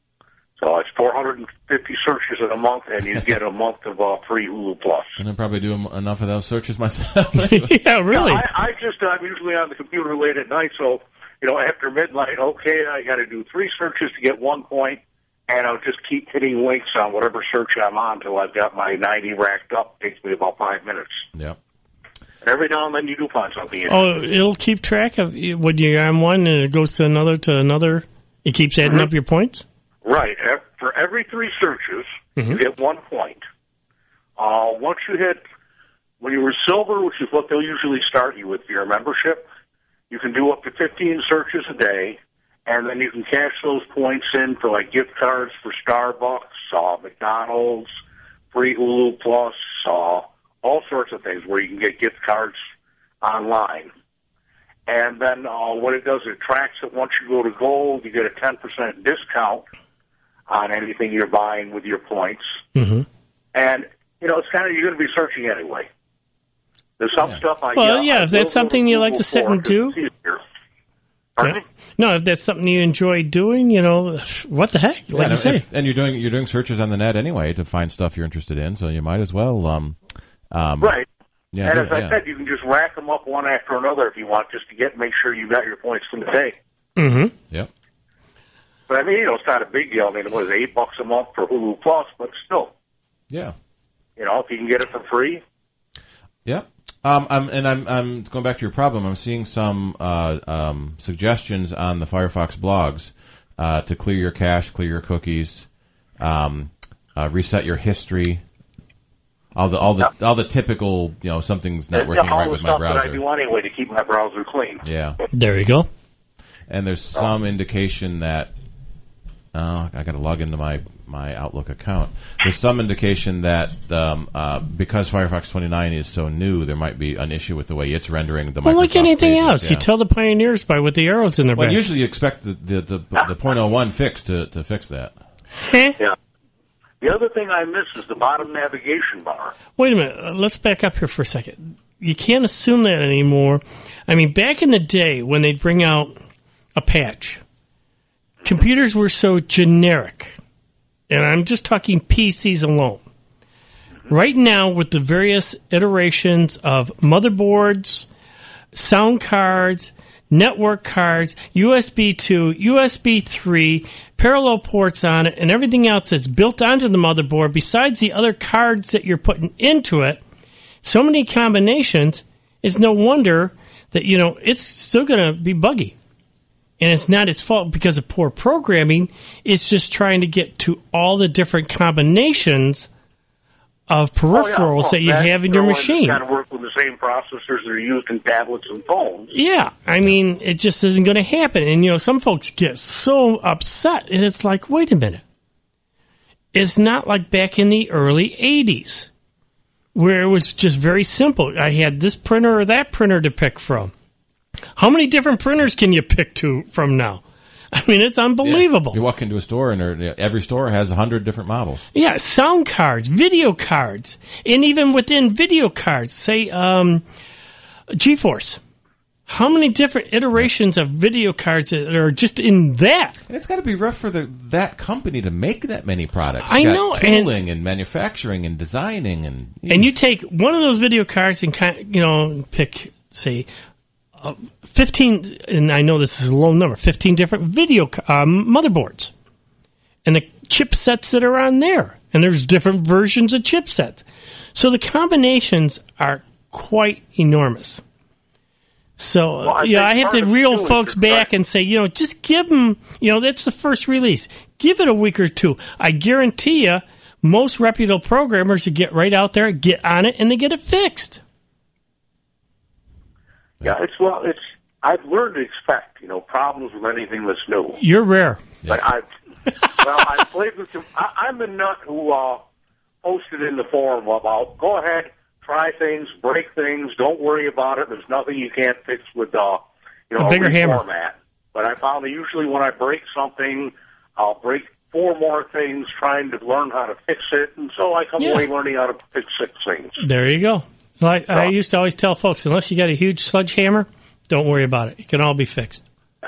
So it's four hundred fifty searches in a month, and you get a month of uh, free Hulu Plus. And I probably do enough of those searches myself. Yeah, really. I, I just, I'm usually on the computer late at night, so, you know, after midnight, okay, I got to do three searches to get one point, and I'll just keep hitting links on whatever search I'm on until I've got my ninety racked up. It takes me about five minutes. Yep. And every now and then you do find something. Oh, it'll keep track of when you're on one and it goes to another to another. It keeps adding mm-hmm. up your points? Right. For every three searches, mm-hmm. you get one point. Uh, once you hit, when you were silver, which is what they'll usually start you with for your membership, you can do up to fifteen searches a day, and then you can cash those points in for like gift cards for Starbucks, uh, McDonald's, free Hulu Plus, uh, all sorts of things where you can get gift cards online. And then uh, what it does, it tracks it. Once you go to gold, you get a ten percent discount on anything you're buying with your points. Mm-hmm. And, you know, it's kind of, you're going to be searching anyway. There's some yeah. stuff I Well, get, yeah, I if that's something you like to sit and do. Yeah. No, if that's something you enjoy doing, you know, what the heck? Like yeah, you and, say. if, and you're doing you're doing searches on the net anyway to find stuff you're interested in, so you might as well. Um, um, right. Yeah, and do as it, I yeah. said, you can just rack them up one after another if you want, just to get make sure you got your points from the day. Mm-hmm. Yep. But I mean, you know, it's not a big deal. I mean, it was eight bucks a month for Hulu Plus, but still, Yeah. you know, if you can get it for free. Yep. Um, I'm, and I'm, I'm going back to your problem. I'm seeing some uh, um, suggestions on the Firefox blogs uh, to clear your cache, clear your cookies, um, uh, reset your history. All the all the yeah. all the typical, you know, something's not It's working all right the with my stuff browser. that I do anyway to keep my browser clean. Yeah. There you go. And there's some indication that oh, I got to log into my, my Outlook account. There's some indication that um, uh, because Firefox twenty-nine is so new, there might be an issue with the way it's rendering the Microsoft Well, like anything pages. else, Yeah. you tell the pioneers by with the arrows in their Well, back. usually you expect the the the, the point oh one fix to, to fix that. Eh? Yeah. The other thing I miss is the bottom navigation bar. Wait a minute. Uh, let's back up here for a second. You can't assume that anymore. I mean, back in the day when they'd bring out a patch, computers were so generic. And I'm just talking P Cs alone. Right now, with the various iterations of motherboards, sound cards, network cards, U S B two, U S B three, parallel ports on it, and everything else that's built onto the motherboard, besides the other cards that you're putting into it, so many combinations, it's no wonder that, you know, it's still going to be buggy. And it's not its fault because of poor programming. It's just trying to get to all the different combinations of peripherals oh, yeah. well, that you that, have in your machine. Kind of work with the same processors that are used in tablets and phones. Yeah, I mean, it just isn't going to happen. And, you know, some folks get so upset, and it's like, wait a minute. It's not like back in the early eighties, where it was just very simple. I had this printer or that printer to pick from. How many different printers can you pick to from now? I mean, it's unbelievable. Yeah. You walk into a store, and every store has a hundred different models. Yeah, sound cards, video cards, and even within video cards, say um, GeForce. How many different iterations of video cards that are just in that? And it's got to be rough for the that company to make that many products. I You got know, tooling and, and manufacturing and designing, and and you take one of those video cards and kind of, you know, pick, say, uh, fifteen, and I know this is a low number, fifteen different video um, motherboards, and the chipsets that are on there, and there's different versions of chipsets, so the combinations are quite enormous. So, well, I you know, I have to reel folks back right. and say, you know, just give them, you know, that's the first release. Give it a week or two. I guarantee you, most reputable programmers that get right out there, get on it, and they get it fixed. Yeah, it's, well, it's, I've learned to expect, you know, problems with anything that's new. You're rare. But I've, well, I've played with, I, I'm the nut who uh, posted in the forum about, go ahead, try things, break things, don't worry about it. There's nothing you can't fix with, uh, you know, a bigger a hammer. reformat. But I found that usually when I break something, I'll break four more things trying to learn how to fix it, and so I come Yeah. away learning how to fix six things. There you go. Well, I, I used to always tell folks, unless you got a huge sledgehammer, don't worry about it. It can all be fixed.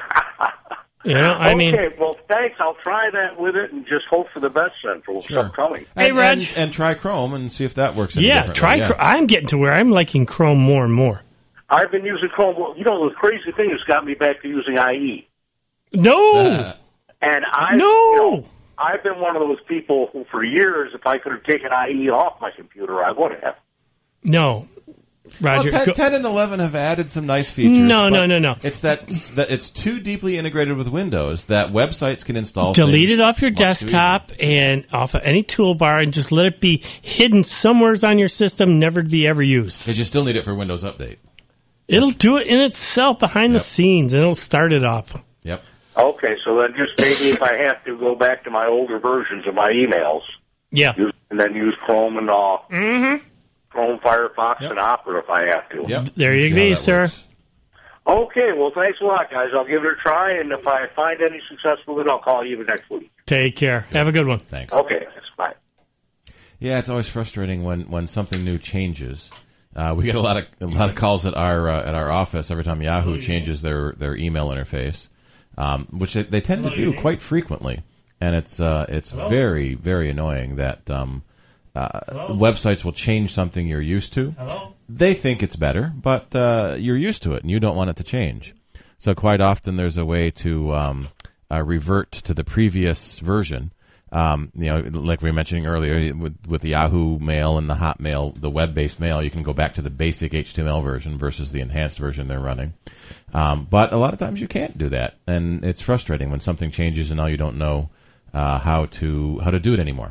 You know, I okay, mean, well, thanks. I'll try that with it and just hope for the best, Central. Sure. Stuff coming. Hey, and, Reg. and, and try Chrome and see if that works. Any yeah, differently. try. Yeah. Chr- I'm getting to where I'm liking Chrome more and more. I've been using Chrome. Well, you know, the crazy thing has got me back to using I E. No, Uh, And I, no. you know, I've been one of those people who, for years, if I could have taken I E off my computer, I would have. no, Well, Roger. ten, go- ten and eleven have added some nice features. No, no, but no, no. It's that, that it's too deeply integrated with Windows that websites can install. Delete things it off your much too desktop and off of any toolbar, and just let it be hidden somewhere on your system, never to be ever used. Because you still need it for Windows Update. It'll do it in itself behind Yep. the scenes, and it'll start it off. Yep. Okay, so then just maybe if I have to go back to my older versions of my emails, Yeah. use, and then use Chrome and uh, Mm-hmm. Chrome, Firefox, Yep. and Opera if I have to. Yep. There you See how be, that sir. works. Okay, well, thanks a lot, guys. I'll give it a try, and if I find any success with it, I'll call you next week. Take care. Have a good one. Thanks. Okay, thanks. Bye. Yeah, it's always frustrating when, when something new changes. Uh, we get a lot of a lot of calls at our uh, at our office every time Yahoo changes their, their email interface, um, which they, they tend to do quite frequently, and it's uh, it's very very annoying that um, uh, websites will change something you're used to. They think it's better, but uh, you're used to it, and you don't want it to change. So quite often there's a way to um, uh, revert to the previous version. Um, you know, like we were mentioning earlier, with, with the Yahoo Mail and the Hotmail, the web-based mail, you can go back to the basic H T M L version versus the enhanced version they're running. Um, but a lot of times you can't do that, and it's frustrating when something changes and now you don't know uh, how to how to do it anymore.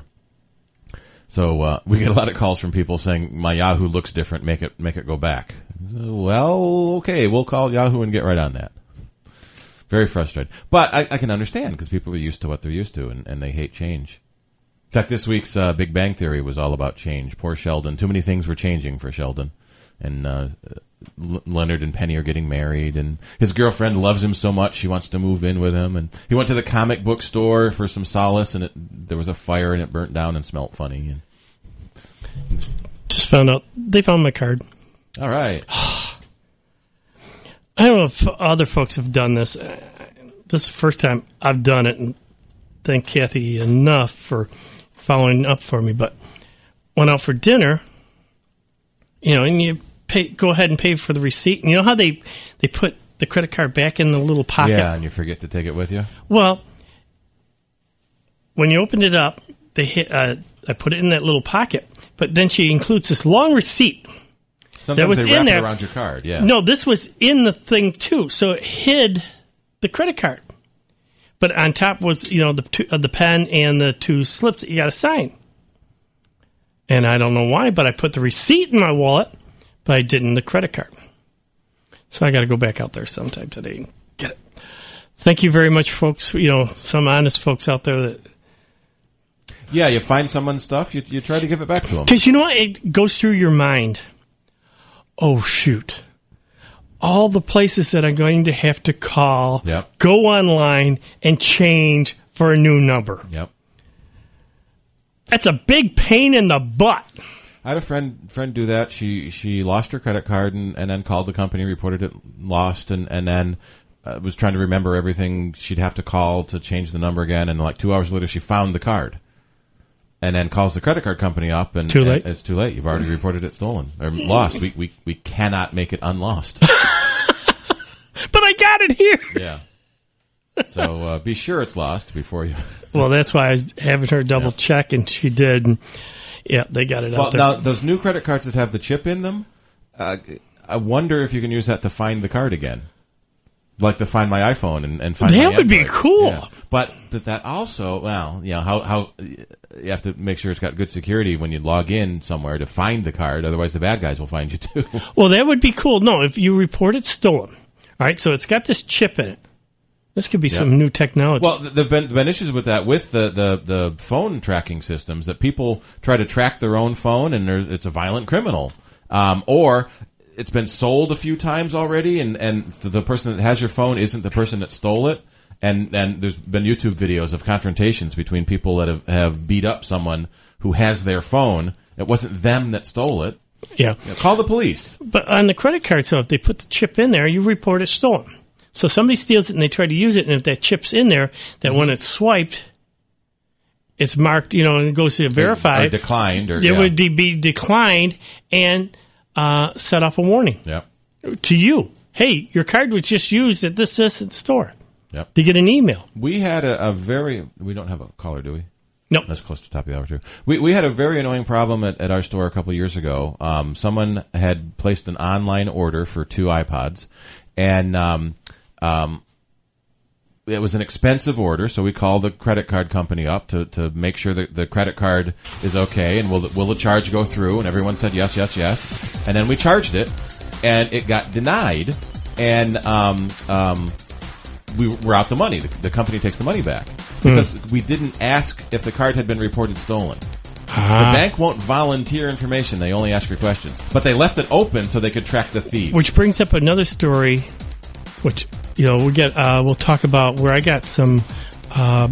So uh, we get a lot of calls from people saying my Yahoo looks different, make it make it go back. Well, okay, we'll call Yahoo and get right on that. Very frustrated. But I, I can understand because people are used to what they're used to, and, and they hate change. In fact, this week's uh, Big Bang Theory was all about change. Poor Sheldon. Too many things were changing for Sheldon. And uh, L- Leonard and Penny are getting married, and his girlfriend loves him so much she wants to move in with him. And he went to the comic book store for some solace, and it, there was a fire, and it burnt down and smelt funny. And Just found out. They found my card. all right. I don't know if other folks have done this. Uh, This is the first time I've done it, and thank Kathy enough for following up for me. But went out for dinner, you know, and you pay, go ahead and pay for the receipt. And you know how they, they put the credit card back in the little pocket? Yeah, and you forget to take it with you? Well, when you opened it up, they hit. Uh, I put it in that little pocket, but then she includes this long receipt. Sometimes That was they wrap in it there. around your card, yeah. No, this was in the thing too, so it hid the credit card. But on top was, you know, the two, uh, the pen and the two slips that you got to sign. And I don't know why, but I put the receipt in my wallet, but I didn't the credit card. So I got to go back out there sometime today and get it. Thank you very much, folks. You know, some honest folks out there that. Yeah, you find someone's stuff, you, you try to give it back to them. Because you know what? It goes through your mind. Oh, shoot. All the places that I'm going to have to call, Yep. go online, and change for a new number. Yep. That's a big pain in the butt. I had a friend friend do that. She she lost her credit card and, and then called the company, reported it lost, and and then uh, was trying to remember everything she'd have to call to change the number again. And like two hours later, she found the card, and then calls the credit card company up, and, Too late. and it's too late. You've already reported it stolen or lost. We we we cannot make it unlost. But I got it here. Yeah. So uh, be sure it's lost before you. Well, that's why I was having her double check, and she did. And yeah, they got it Well, out there. now those new credit cards that have the chip in them, uh, I wonder if you can use that to find the card again, like to find my iPhone and, and find That my would be Android. cool. Yeah. But that that also, well, you know, how how you have to make sure it's got good security when you log in somewhere to find the card. Otherwise, the bad guys will find you too. Well, that would be cool. No, if you report it stolen. All right, so it's got this chip in it. This could be Yep. some new technology. Well, there have been, been issues with that with the, the, the phone tracking systems that people try to track their own phone, and there's, it's a violent criminal. Um, or it's been sold a few times already, and, and the person that has your phone isn't the person that stole it. And and there's been YouTube videos of confrontations between people that have, have beat up someone who has their phone. It wasn't them that stole it. Yeah. You know, call the police. But on the credit card, so if they put the chip in there, you report it stolen. So somebody steals it and they try to use it, and if that chip's in there, that mm-hmm. when it's swiped, it's marked, you know, and it goes to verify. Or declined. Or, it yeah. would de- be declined and uh, set off a warning yeah. to you. Hey, your card was just used at this, this, store. Yep. To get an email. We had a, a very... We don't have a caller, do we? No. That's close to the top of the hour, too. We we had a very annoying problem at, at our store a couple of years ago. Um, someone had placed an online order for two iPods, and um, um, it was an expensive order, so we called the credit card company up to, to make sure that the credit card is okay, and will, will the charge go through? And everyone said yes, yes, yes. And then we charged it, and it got denied, and... Um, um, we were out the money. The, the company takes the money back because mm. we didn't ask if the card had been reported stolen. Ah. The bank won't volunteer information. They only ask for questions. But they left it open so they could track the thieves. Which brings up another story, which, you know, we get, uh, we'll talk about where I got some... Uh,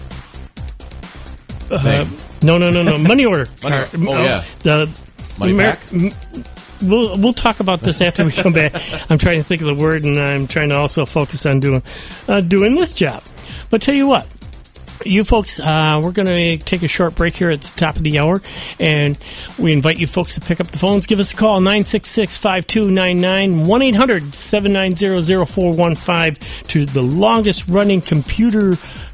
uh, no, no, no, no. Money order. Money card. Oh, yeah. The Money Amer- back? M- We'll we'll talk about this after we come back. I'm trying to think of the word, and I'm trying to also focus on doing uh, doing this job. But tell you what, you folks, uh, we're going to take a short break here at the top of the hour, and we invite you folks to pick up the phones. Give us a call, nine six six, five two nine nine, one eight hundred, seven nine zero, zero four one five, to the longest-running computer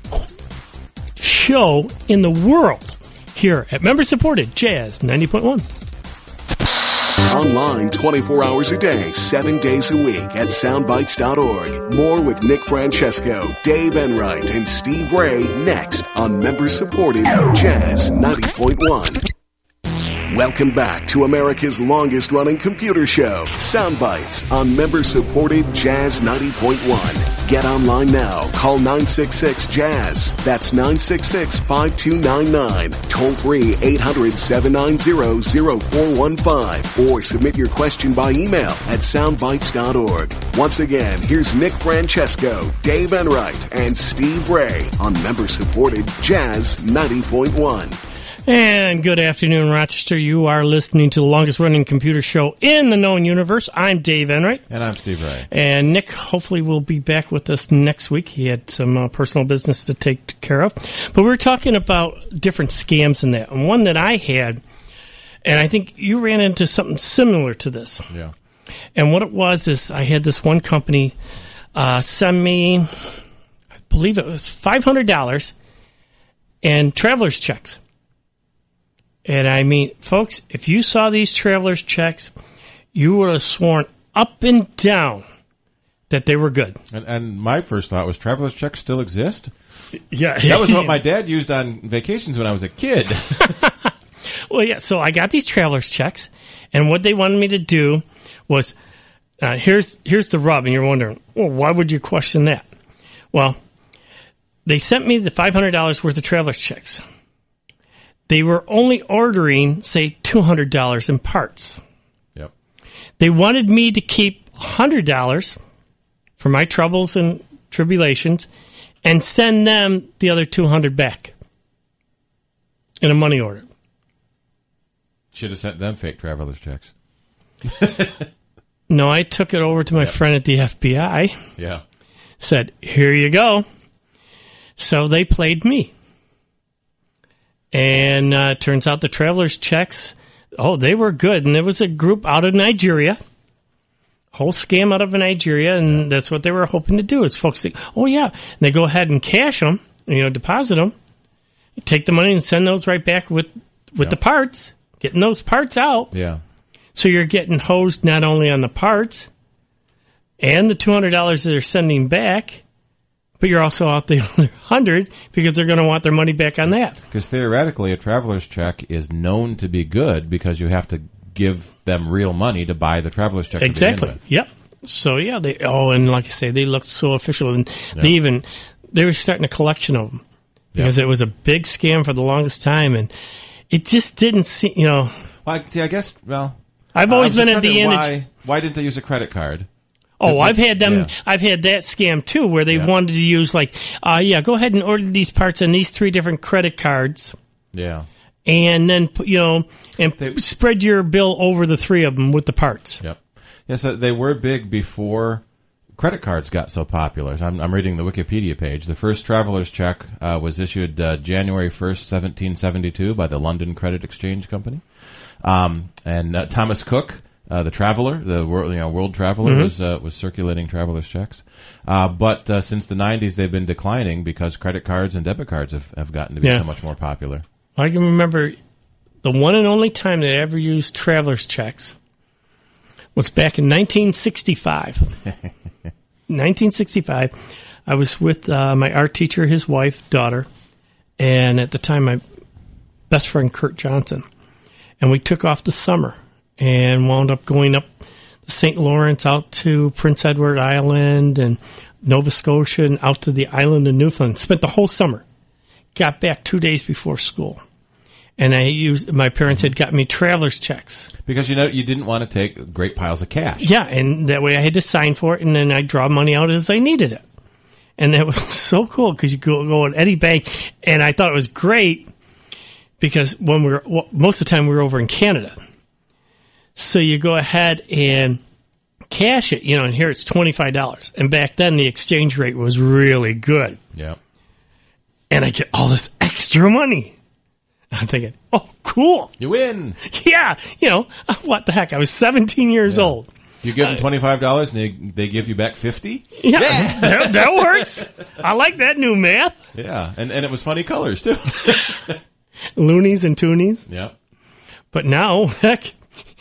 show in the world here at member-supported Jazz ninety point one. Online twenty-four hours a day, seven days a week at soundbites dot org. More with Nick Francesco, Dave Enright, and Steve Ray next on member-supported Jazz ninety point one. Welcome back to America's longest-running computer show, Soundbites, on member-supported Jazz ninety point one. Get online now. Call nine six six, Jazz. That's nine six six, five two nine nine. Toll free eight hundred, seven nine zero, zero four one five. Or submit your question by email at soundbites dot org. Once again, here's Nick Francesco, Dave Enright, and Steve Ray on member-supported Jazz ninety point one. And good afternoon, Rochester. You are listening to the longest-running computer show in the known universe. I'm Dave Enright. And I'm Steve Ray. And Nick, hopefully, will be back with us next week. He had some uh, personal business to take care of. But we we're talking about different scams in that. And one that I had, and I think you ran into something similar to this. Yeah. And what it was is I had this one company uh, send me, I believe it was five hundred dollars and traveler's checks. And I mean, folks, if you saw these traveler's checks, you would have sworn up and down that they were good. And, and my first thought was, traveler's checks still exist? Yeah. That was what my dad used on vacations when I was a kid. Well, yeah, so I got these traveler's checks, and what they wanted me to do was, uh, here's here's the rub, and you're wondering, well, why would you question that? Well, they sent me the five hundred dollars worth of traveler's checks. They were only ordering, say, two hundred dollars in parts. Yep. They wanted me to keep one hundred dollars for my troubles and tribulations and send them the other two hundred dollars back in a money order. Should have sent them fake traveler's checks. No, I took it over to my yep. friend at the F B I. Yeah. Said, here you go. So they played me. And uh, it turns out the traveler's checks, oh, they were good. And there was a group out of Nigeria, whole scam out of Nigeria, and yeah. that's what they were hoping to do is folks think, oh, yeah. And they go ahead and cash them, you know, deposit them, take the money and send those right back with, with yeah. the parts, getting those parts out. Yeah. So you're getting hosed not only on the parts and the two hundred dollars that they're sending back, but you're also out the other one hundred because they're going to want their money back on that. Because theoretically, a traveler's check is known to be good because you have to give them real money to buy the traveler's check. Exactly. To begin with. Yep. So yeah, they oh, and like I say, they looked so official, and yep. they even they were starting a collection of them because yep. it was a big scam for the longest time, and it just didn't seem, you know. Well, I, see, I guess well, I've always been at the end. Why, Why didn't they use a credit card? Oh, I've had them. Yeah. I've had that scam too, where they Yeah. wanted to use like, uh, yeah, go ahead and order these parts on these three different credit cards, Yeah. and then put- you know, and They- spread your bill over the three of them with the parts. Yep. Yes, so they were big before credit cards got so popular. I'm, I'm reading the Wikipedia page. The first traveler's check uh, was issued uh, January first, seventeen seventy-two by the London Credit Exchange Company. Um, and uh, Thomas Cook, uh, the traveler, the world, you know, world traveler, mm-hmm. was uh, was circulating traveler's checks. Uh, but uh, since the nineties, they've been declining because credit cards and debit cards have, have gotten to be Yeah. so much more popular. I can remember the one and only time that I ever used traveler's checks was back in nineteen sixty-five. nineteen sixty-five, I was with uh, my art teacher, his wife, daughter, and at the time my best friend Kurt Johnson. And we took off the summer and wound up going up the Saint Lawrence out to Prince Edward Island and Nova Scotia and out to the island of Newfoundland. Spent the whole summer. Got back two days before school. And I used my parents had got me traveler's checks. Because, you know, you didn't want to take great piles of cash. Yeah, and that way I had to sign for it, and then I'd draw money out as I needed it. And that was so cool because you go, go at any bank, and I thought it was great because when we were, well, most of the time we were over in Canada. So you go ahead and cash it, you know, and here it's twenty-five dollars. And back then the exchange rate was really good. Yeah. And I get all this extra money. I'm thinking, oh, cool. You win. Yeah. You know, what the heck? I was seventeen years Yeah. old. You give them twenty-five dollars and they, they give you back fifty? Yeah. yeah. That, that works. I like that new math. Yeah. And, and it was funny colors, too. Loonies and toonies. Yeah. But now, heck,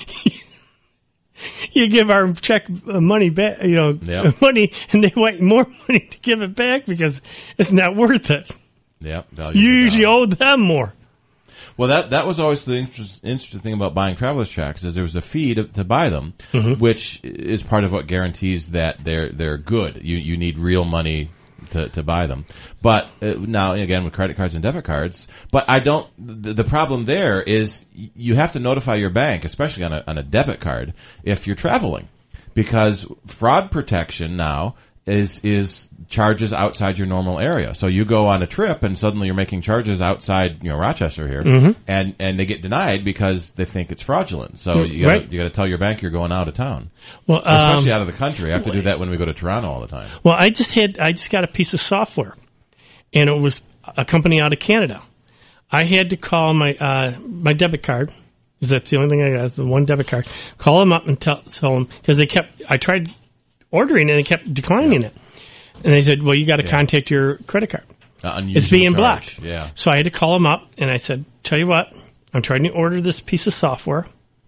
you give our check money back, you know, Yep. money, and they want more money to give it back because it's not worth it. Yeah. You usually owe them more. Well, that that was always the interest, interesting thing about buying traveler's checks is there was a fee to, to buy them, mm-hmm. which is part of what guarantees that they're they're good. You you need real money to, to buy them. But uh, now again with credit cards and debit cards, but I don't. The, the problem there is you have to notify your bank, especially on a on a debit card, if you're traveling, because fraud protection now is is charges outside your normal area. So you go on a trip and suddenly you're making charges outside, you know, Rochester here, mm-hmm. and and they get denied because they think it's fraudulent. So you gotta, right. you got to tell your bank you're going out of town, well, um, especially out of the country. I have to do that when we go to Toronto all the time. Well, I just had I just got a piece of software, and it was a company out of Canada. I had to call my uh, my debit card. Because that's the only thing I got is the one debit card. Call them up and tell, tell them because they kept. I tried ordering and they kept declining yeah. it. And they said, well, you got to yeah. contact your credit card. Uh, it's being charge. blocked. Yeah. So I had to call them up, and I said, tell you what, I'm trying to order this piece of software.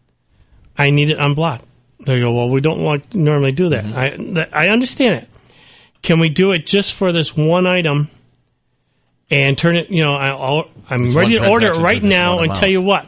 I need it unblocked. They go, well, we don't want to normally do that. Mm-hmm. I I understand it. Can we do it just for this one item and turn it, you know, I'll, I'm it's ready to order it right now and amount. tell you what,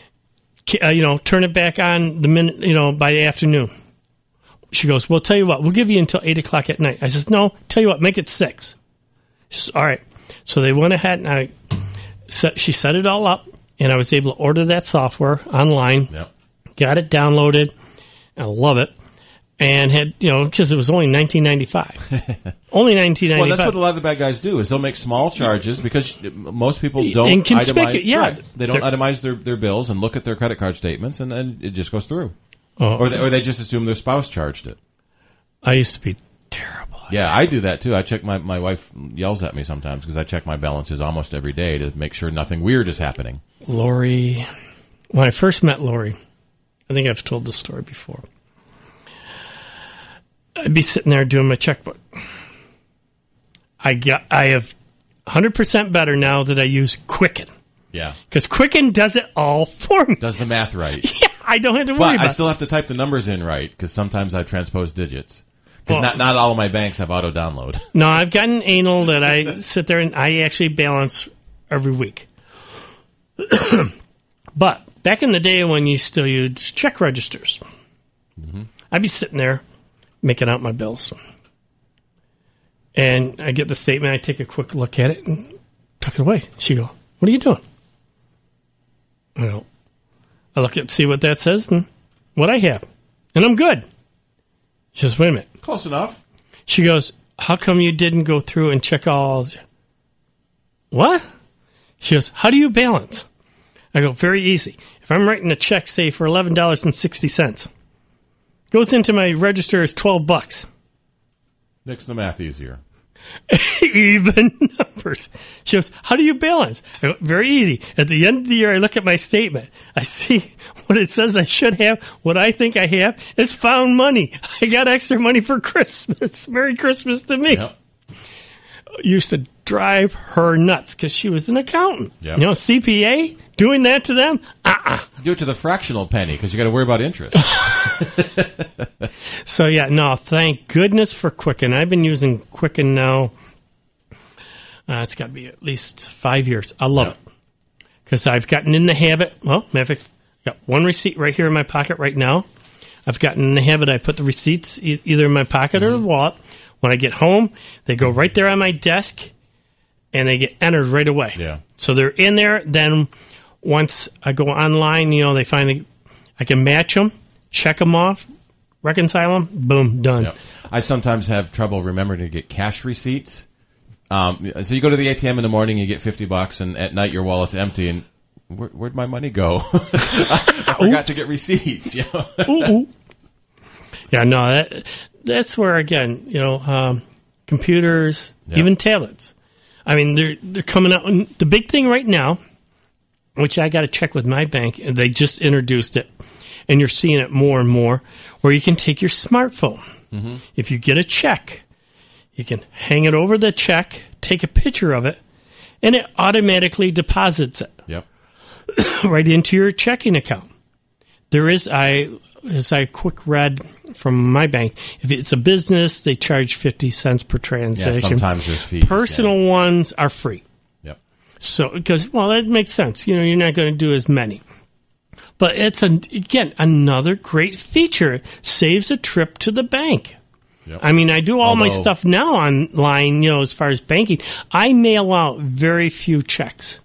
uh, you know, turn it back on the minute, you know, by the afternoon. She goes, well, tell you what, we'll give you until eight o'clock at night. I says, no, tell you what, make it six. She says, all right. So they went ahead and I set, she set it all up, and I was able to order that software online. Yep. Got it downloaded. I love it. And had, you know, because it was only nineteen ninety-five. Only nineteen ninety-five. Well, that's what a lot of the bad guys do is they'll make small charges because most people don't Inconspicu- itemize. Yeah. Right, they don't itemize their, their bills and look at their credit card statements, and then it just goes through. Oh. Or they, or they just assume their spouse charged it. I used to be terrible. Yeah, I do that too. I check my my wife yells at me sometimes because I check my balances almost every day to make sure nothing weird is happening. Lori, when I first met Lori, I think I've told this story before. I'd be sitting there doing my checkbook. I got I have one hundred percent better now that I use Quicken. Yeah. Because Quicken does it all for me. Does the math right. Yeah, I don't have to worry but about it. I still have to type the numbers in right because sometimes I transpose digits. Because Well, not, not all of my banks have auto-download. No, I've gotten anal that I sit there and I actually balance every week. But back in the day when you still used check registers, mm-hmm. I'd be sitting there making out my bills. And I get the statement, I take a quick look at it and tuck it away. She go, what are you doing? I go, I look at see what that says and what I have. And I'm good. She goes, wait a minute. Close enough. She goes, how come you didn't go through and check all... What? She goes, how do you balance? I go, very easy. If I'm writing a check, say, for eleven dollars and sixty cents, goes into my register as twelve bucks. Makes the math easier. Even numbers. She goes, how do you balance? I go, very easy. At the end of the year, I look at my statement. I see what it says I should have, what I think I have. It's found money. I got extra money for Christmas. Merry Christmas to me. Yep. Used to drive her nuts because she was an accountant. Yep. You know, C P A, doing that to them? Uh-uh. Do it to the fractional penny because you got to worry about interest. So, yeah, no, thank goodness for Quicken. I've been using Quicken now. Uh, it's got to be at least five years. I love Yep. it because I've gotten in the habit. Well, matter of fact, I got one receipt right here in my pocket right now. I've gotten in the habit. I put the receipts e- either in my pocket mm-hmm. or the wallet. When I get home, they go right there on my desk, and they get entered right away. Yeah. So they're in there. Then once I go online, you know, they finally, I can match them, check them off, reconcile them, boom, done. Yep. I sometimes have trouble remembering to get cash receipts. Um, so you go to the A T M in the morning, you get fifty bucks, and at night your wallet's empty, and where, where'd my money go? I, I forgot to get receipts. You know? ooh, ooh. Yeah, no, that, that's where, again, you know, um, computers, yeah. even tablets. I mean, they're they're coming out. And the big thing right now, which I got to check with my bank, and they just introduced it, and you're seeing it more and more, where you can take your smartphone. Mm-hmm. If you get a check, you can hang it over the check, take a picture of it, and it automatically deposits it yep. right into your checking account. There is, I as I quick read from my bank, if it's a business, they charge fifty cents per transaction. Yeah, sometimes there's fees. Personal yeah. ones are free. Yep. So, because, well, that makes sense. You know, you're not going to do as many. But it's, an, again, another great feature. It saves a trip to the bank. Yep. I mean, I do all Although, my stuff now online, you know, as far as banking. I mail out very few checks.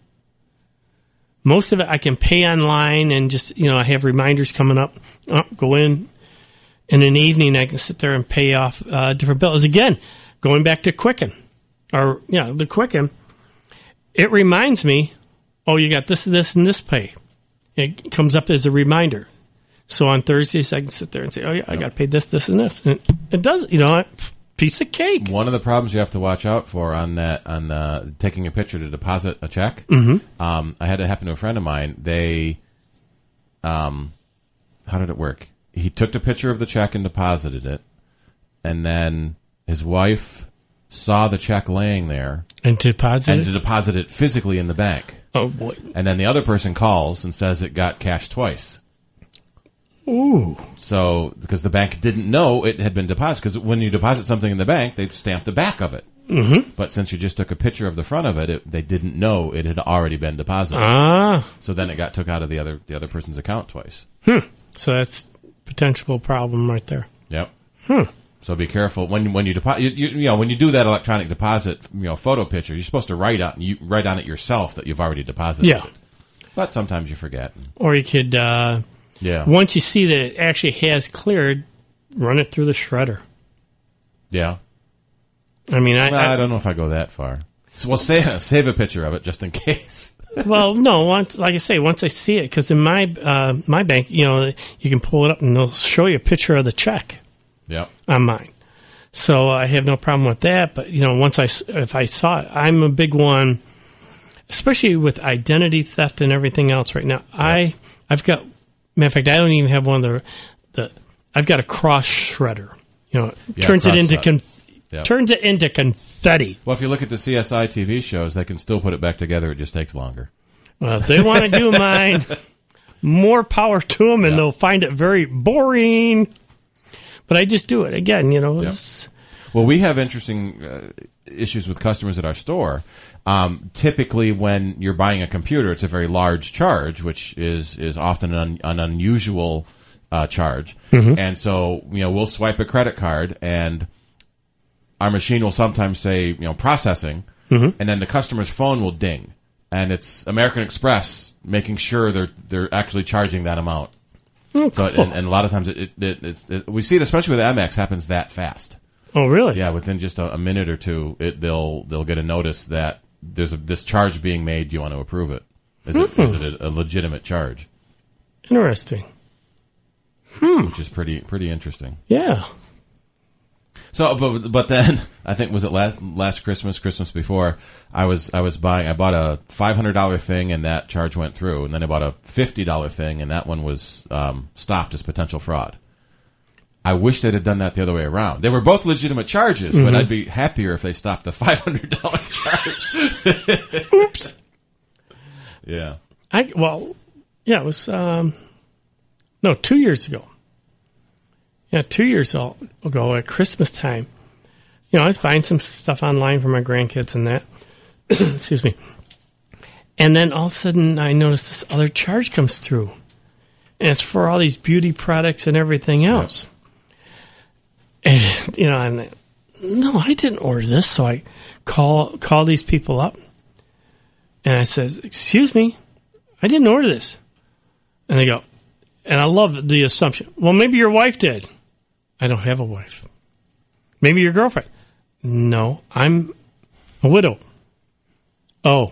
Most of it I can pay online and just, you know, I have reminders coming up. Oh, go in. And in the evening, I can sit there and pay off uh, different bills. Again, going back to Quicken, or, yeah, the Quicken, it reminds me, oh, you got this, this, and this pay. It comes up as a reminder. So on Thursdays, I can sit there and say, oh, yeah, I got to pay this, this, and this. And it does, you know, piece of cake. One of the problems you have to watch out for on that, on uh, taking a picture to deposit a check, mm-hmm. um, I had it happen to a friend of mine. They, um, how did it work? He took the picture of the check and deposited it, and then his wife saw the check laying there and deposited and to deposit it physically in the bank. Oh boy! And then the other person calls and says it got cashed twice. Ooh! So because the bank didn't know it had been deposited, because when you deposit something in the bank, they stamp the back of it. Mm-hmm. But since you just took a picture of the front of it, it, they didn't know it had already been deposited. Ah! So then it got took out of the other the other person's account twice. Hmm. So that's potential problem right there. Yep. Hmm. So be careful when when you deposit. You, you, you know, when you do that electronic deposit, you know, photo picture, you're supposed to write on you write on it yourself that you've already deposited. Yeah. It. But sometimes you forget. Or you could, uh, yeah. Once you see that it actually has cleared, run it through the shredder. Yeah. I mean, I well, I, I don't know if I go that far. So, well, save save a picture of it just in case. Well, no. Once, like I say, once I see it, because in my uh, my bank, you know, you can pull it up and they'll show you a picture of the check. Yep. On mine, so I have no problem with that. But you know, once I if I saw it, I'm a big one, especially with identity theft and everything else. Right now, yep. I I've got. Matter of fact, I don't even have one of the the. I've got a cross shredder. You know, it yeah, turns it into con, yep. turns it into confetti. Well, if you look at the C S I T V shows, they can still put it back together. It just takes longer. Well, if they want to do mine, more power to them, and yep. they'll find it very boring. But I just do it again. You know. It's, yep. Well, we have interesting uh, issues with customers at our store. Um, typically, when you're buying a computer, it's a very large charge, which is is often an, an unusual uh, charge. Mm-hmm. And so, you know, we'll swipe a credit card, and our machine will sometimes say, you know, processing, mm-hmm. and then the customer's phone will ding, and it's American Express making sure they're they're actually charging that amount. Oh, so, cool. and, and a lot of times it, it, it, it's, it, we see it, especially with Amex, happens that fast. Oh, really? Yeah, within just a, a minute or two, it, they'll they'll get a notice that there's a, this charge being made. Do you want to approve it? Is it, Mm-hmm. is it a, a legitimate charge? Interesting. Hmm. Which is pretty pretty interesting. Yeah. So, but but then I think was it last last Christmas, Christmas before, I was I was buying I bought a five hundred dollar thing and that charge went through, and then I bought a fifty dollar thing and that one was um, stopped as potential fraud. I wish they'd have done that the other way around. They were both legitimate charges, mm-hmm. but I'd be happier if they stopped the five hundred dollar charge. Oops. Yeah. I well, yeah, it was um, no two years ago. Yeah, two years ago at Christmas time. You know, I was buying some stuff online for my grandkids and that. Excuse me. And then all of a sudden, I noticed this other charge comes through, and it's for all these beauty products and everything else. Yeah. And, you know, I'm no, I didn't order this. So I call call these people up. And I says, excuse me, I didn't order this. And they go, and I love the assumption, well, maybe your wife did. I don't have a wife. Maybe your girlfriend. No, I'm a widow. Oh.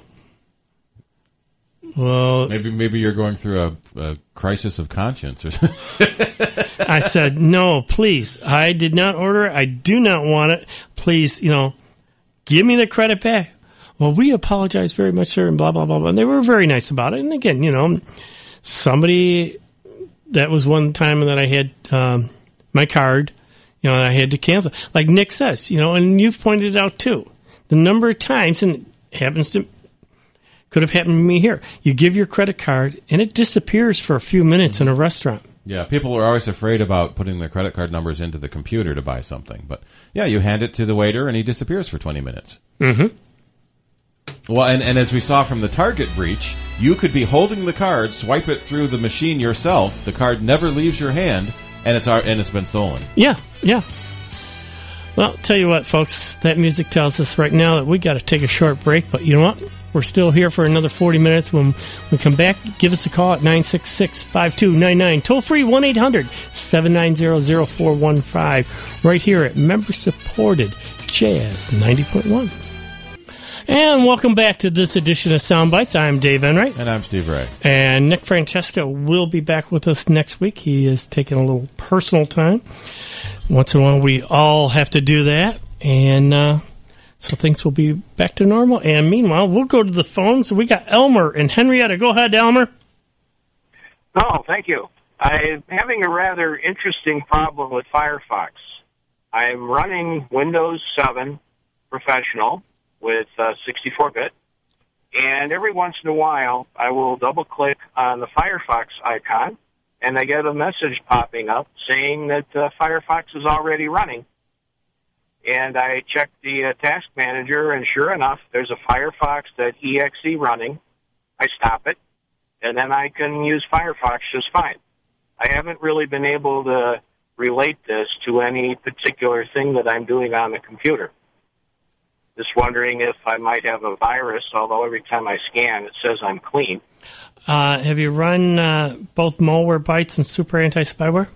Well, maybe maybe you're going through a, a crisis of conscience or something. I said, no, please. I did not order it. I do not want it. Please, you know, give me the credit back. Well, we apologize very much, sir, and blah, blah, blah, blah. And they were very nice about it. And again, you know, somebody, that was one time that I had um, my card, you know, I had to cancel. Like Nick says, you know, and you've pointed it out too. The number of times, and it happens to, could have happened to me here. You give your credit card, and it disappears for a few minutes in a restaurant. Yeah, people are always afraid about putting their credit card numbers into the computer to buy something. But, yeah, you hand it to the waiter, and he disappears for twenty minutes. Mm-hmm. Well, and, and as we saw from the Target breach, you could be holding the card, swipe it through the machine yourself, the card never leaves your hand, and it's our, and it's been stolen. Yeah, yeah. Well, tell you what, folks, that music tells us right now that we got to take a short break, but you know what? We're still here for another forty minutes. When we come back, give us a call at nine six six, five two nine nine. Toll free one eight hundred, seven nine zero, zero four one five. Right here at member-supported Jazz ninety point one. And welcome back to this edition of Soundbites. I'm Dave Enright. And I'm Steve Ray. And Nick Francesco will be back with us next week. He is taking a little personal time. Once in a while, we all have to do that. And uh, so things will be back to normal. And meanwhile, we'll go to the phones. We got Elmer and Henrietta. Go ahead, Elmer. Oh, thank you. I'm having a rather interesting problem with Firefox. I'm running Windows seven Professional with uh, sixty-four bit, and every once in a while I will double-click on the Firefox icon, and I get a message popping up saying that uh, Firefox is already running. And I check the uh, task manager, and sure enough, there's a Firefox.exe running. I stop it, and then I can use Firefox just fine. I haven't really been able to relate this to any particular thing that I'm doing on the computer. Just wondering if I might have a virus, although every time I scan, it says I'm clean. Uh, have you run uh, both Malwarebytes and Super Anti-Spyware?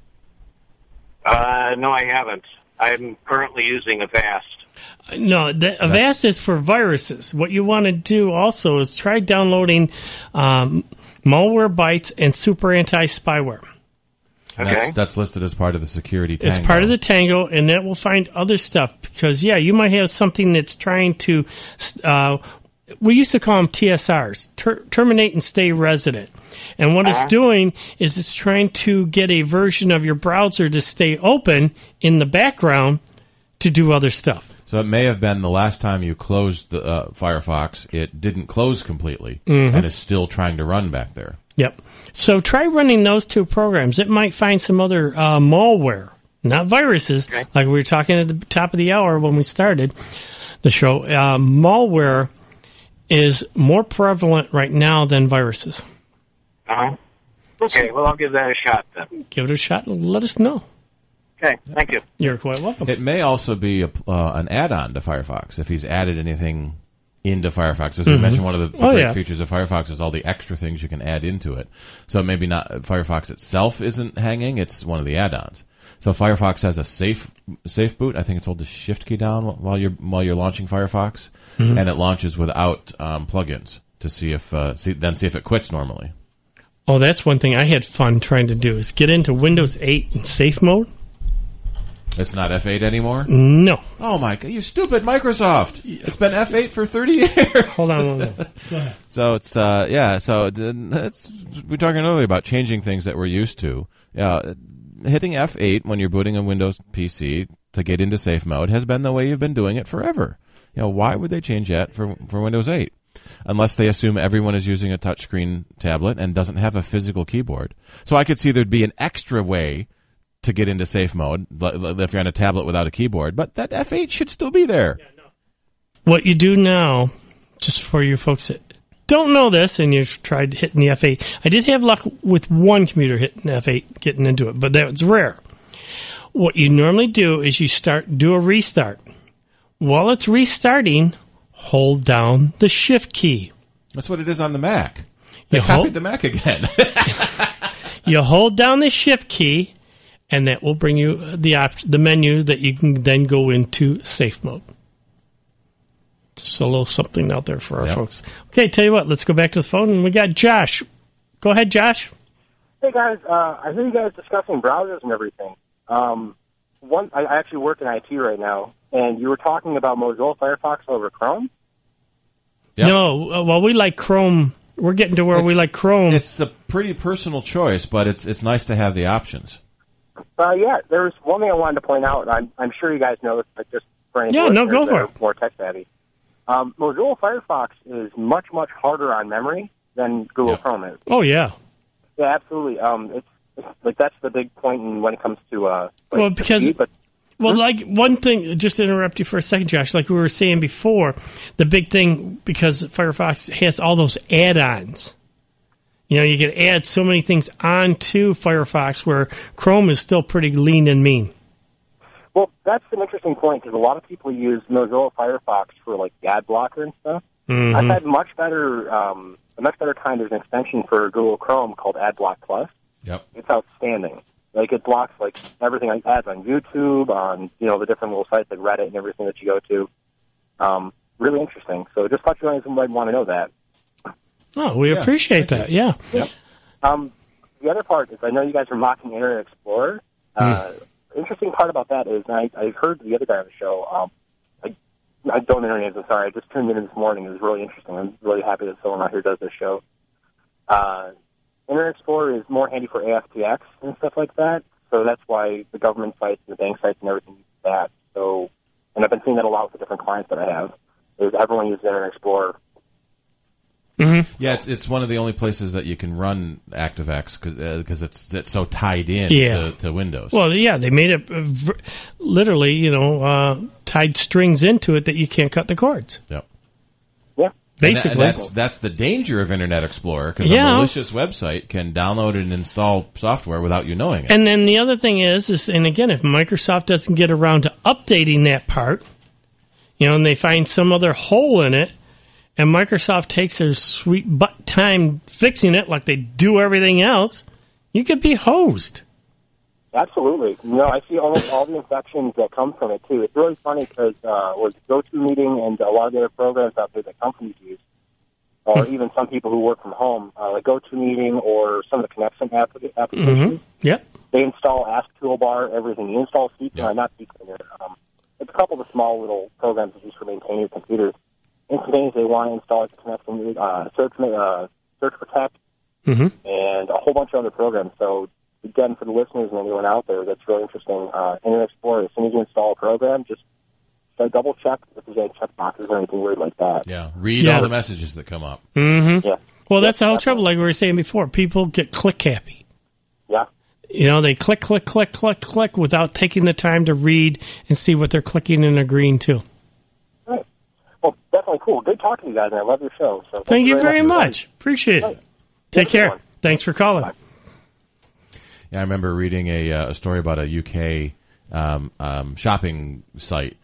Uh, no, I haven't. I'm currently using Avast. No, the, Avast is for viruses. What you want to do also is try downloading um, Malwarebytes and Super Anti-Spyware. And okay. That's, that's listed as part of the security tango. It's part of the tango, and that will find other stuff. Because, yeah, you might have something that's trying to, uh, we used to call them T S Rs, ter- terminate and stay resident. And what uh-huh. it's doing is it's trying to get a version of your browser to stay open in the background to do other stuff. So it may have been the last time you closed the uh, Firefox, it didn't close completely, mm-hmm. and is still trying to run back there. Yep. So try running those two programs. It might find some other uh, malware, not viruses, okay. like we were talking at the top of the hour when we started the show. Uh, malware is more prevalent right now than viruses. Uh-huh. Okay, well, I'll give that a shot then. Give it a shot and let us know. Okay, thank you. You're quite welcome. It may also be a, uh, an add-on to Firefox if he's added anything into Firefox. As we Mhm. mentioned, one of the, the Oh, great yeah. features of Firefox is all the extra things you can add into it. So maybe not Firefox itself isn't hanging; it's one of the add-ons. So Firefox has a safe safe boot. I think it's hold the Shift key down while you're while you're launching Firefox, Mhm. and it launches without um, plugins to see if uh, see then see if it quits normally. Oh, that's one thing I had fun trying to do is get into Windows eight in safe mode. It's not F eight anymore? No. Oh my god, you stupid Microsoft. It's been F eight for thirty years. Hold on one minute. So it's, uh, yeah, so it's, we were talking earlier about changing things that we're used to. Yeah, hitting F eight when you're booting a Windows P C to get into safe mode has been the way you've been doing it forever. You know, why would they change that for, for Windows eight? Unless they assume everyone is using a touchscreen tablet and doesn't have a physical keyboard. So I could see there'd be an extra way to get into safe mode if you're on a tablet without a keyboard, but that F eight should still be there. What you do now, just for you folks that don't know this and you've tried hitting the F eight, I did have luck with one computer hitting F eight, getting into it, but that was rare. What you normally do is you start, do a restart. While it's restarting, hold down the Shift key. That's what it is on the Mac. They You copied hold- the Mac again. You hold down the Shift key, and that will bring you the op- the menu that you can then go into safe mode. Just a little something out there for our Yep. folks. Okay, tell you what, let's go back to the phone, and we got Josh. Go ahead, Josh. Hey guys, uh, I hear you guys discussing browsers and everything. Um, one, I I actually work in I T right now, and you were talking about Mozilla Firefox over Chrome. No, uh, well, we like Chrome. We're getting to where we It's- like Chrome. It's a pretty personal choice, but it's it's nice to have the options. Uh, yeah, there was one thing I wanted to point out. I'm I'm sure you guys know this, but just for any Yeah, no, listeners go that for are it. more tech savvy. Um, Mozilla Firefox is much much harder on memory than Google Chrome is. Oh, yeah. Yeah, absolutely. Um, it's, it's like that's the big point in when it comes to uh, like, Well, because- speed, but Well, like one thing, just to interrupt you for a second, Josh, like we were saying before, the big thing, because Firefox has all those add-ons. You know, you can add so many things onto Firefox where Chrome is still pretty lean and mean. Well, that's an interesting point because a lot of people use Mozilla Firefox for like the ad blocker and stuff. Mhm. I've had much better, um, a much better time. There's an extension for Google Chrome called AdBlock Plus. Yep. It's outstanding. Like it blocks like everything like ads on YouTube, on you know the different little sites like Reddit and everything that you go to. Um, really interesting. So just thought you guys might want to know that. Oh, we Yeah, appreciate that. Yeah. Yep. Um, the other part is I know you guys are mocking Internet Explorer. Uh, Interesting part about that is I, I heard the other guy on the show. Um, I, I don't know their names. I'm sorry. I just tuned in this morning. It was really interesting. I'm really happy that someone out here does this show. Uh, Internet Explorer is more handy for A S P X and stuff like that. So that's why the government sites and the bank sites and everything use that. So, and I've been seeing that a lot with the different clients that I have. Is everyone uses Internet Explorer? Mm-hmm. Yeah, it's it's one of the only places that you can run ActiveX because uh, it's it's so tied in Yeah. to, to Windows. Well, yeah, they made it uh, v- literally, you know, uh, tied strings into it that you can't cut the cords. Yep. Yeah. Basically. And that- that's that's the danger of Internet Explorer because Yeah. a malicious website can download and install software without you knowing it. And then the other thing is, is, and again, if Microsoft doesn't get around to updating that part, you know, and they find some other hole in it, and Microsoft takes their sweet butt time fixing it like they do everything else, you could be hosed. Absolutely. You know, I see almost all the infections that come from it, too. It's really funny because uh, with GoToMeeting and a lot of the other programs out there that companies use, or even some people who work from home, uh, like GoToMeeting or some of the Connection app- applications, Mm-hmm. Yep. they install Ask Toolbar, everything. You install Sequiner, uh, not Sequiner. Um, it's a couple of the small little programs used for maintaining your computers. Instantaneously, they want to install it to Connection, uh, Search, uh, Search Protect, Mm-hmm. and a whole bunch of other programs. So, again, for the listeners and anyone out there, that's really interesting. Uh, Internet Explorer, as soon as you install a program, just uh, double check if there's any check boxes or anything weird like that. Yeah, read Yeah. all the messages that come up. Mm-hmm. Yeah. Well, that's the whole trouble, like we were saying before. People get click happy. Yeah. You know, they click, click, click, click, click without taking the time to read and see what they're clicking and agreeing to. Right. Well, definitely cool. Good talking to you guys, and I love your show. So Thank you very much. Appreciate it. Right. Take Have a good care. one. Thanks for calling. Yeah, I remember reading a, uh, a story about a U K um, um, shopping site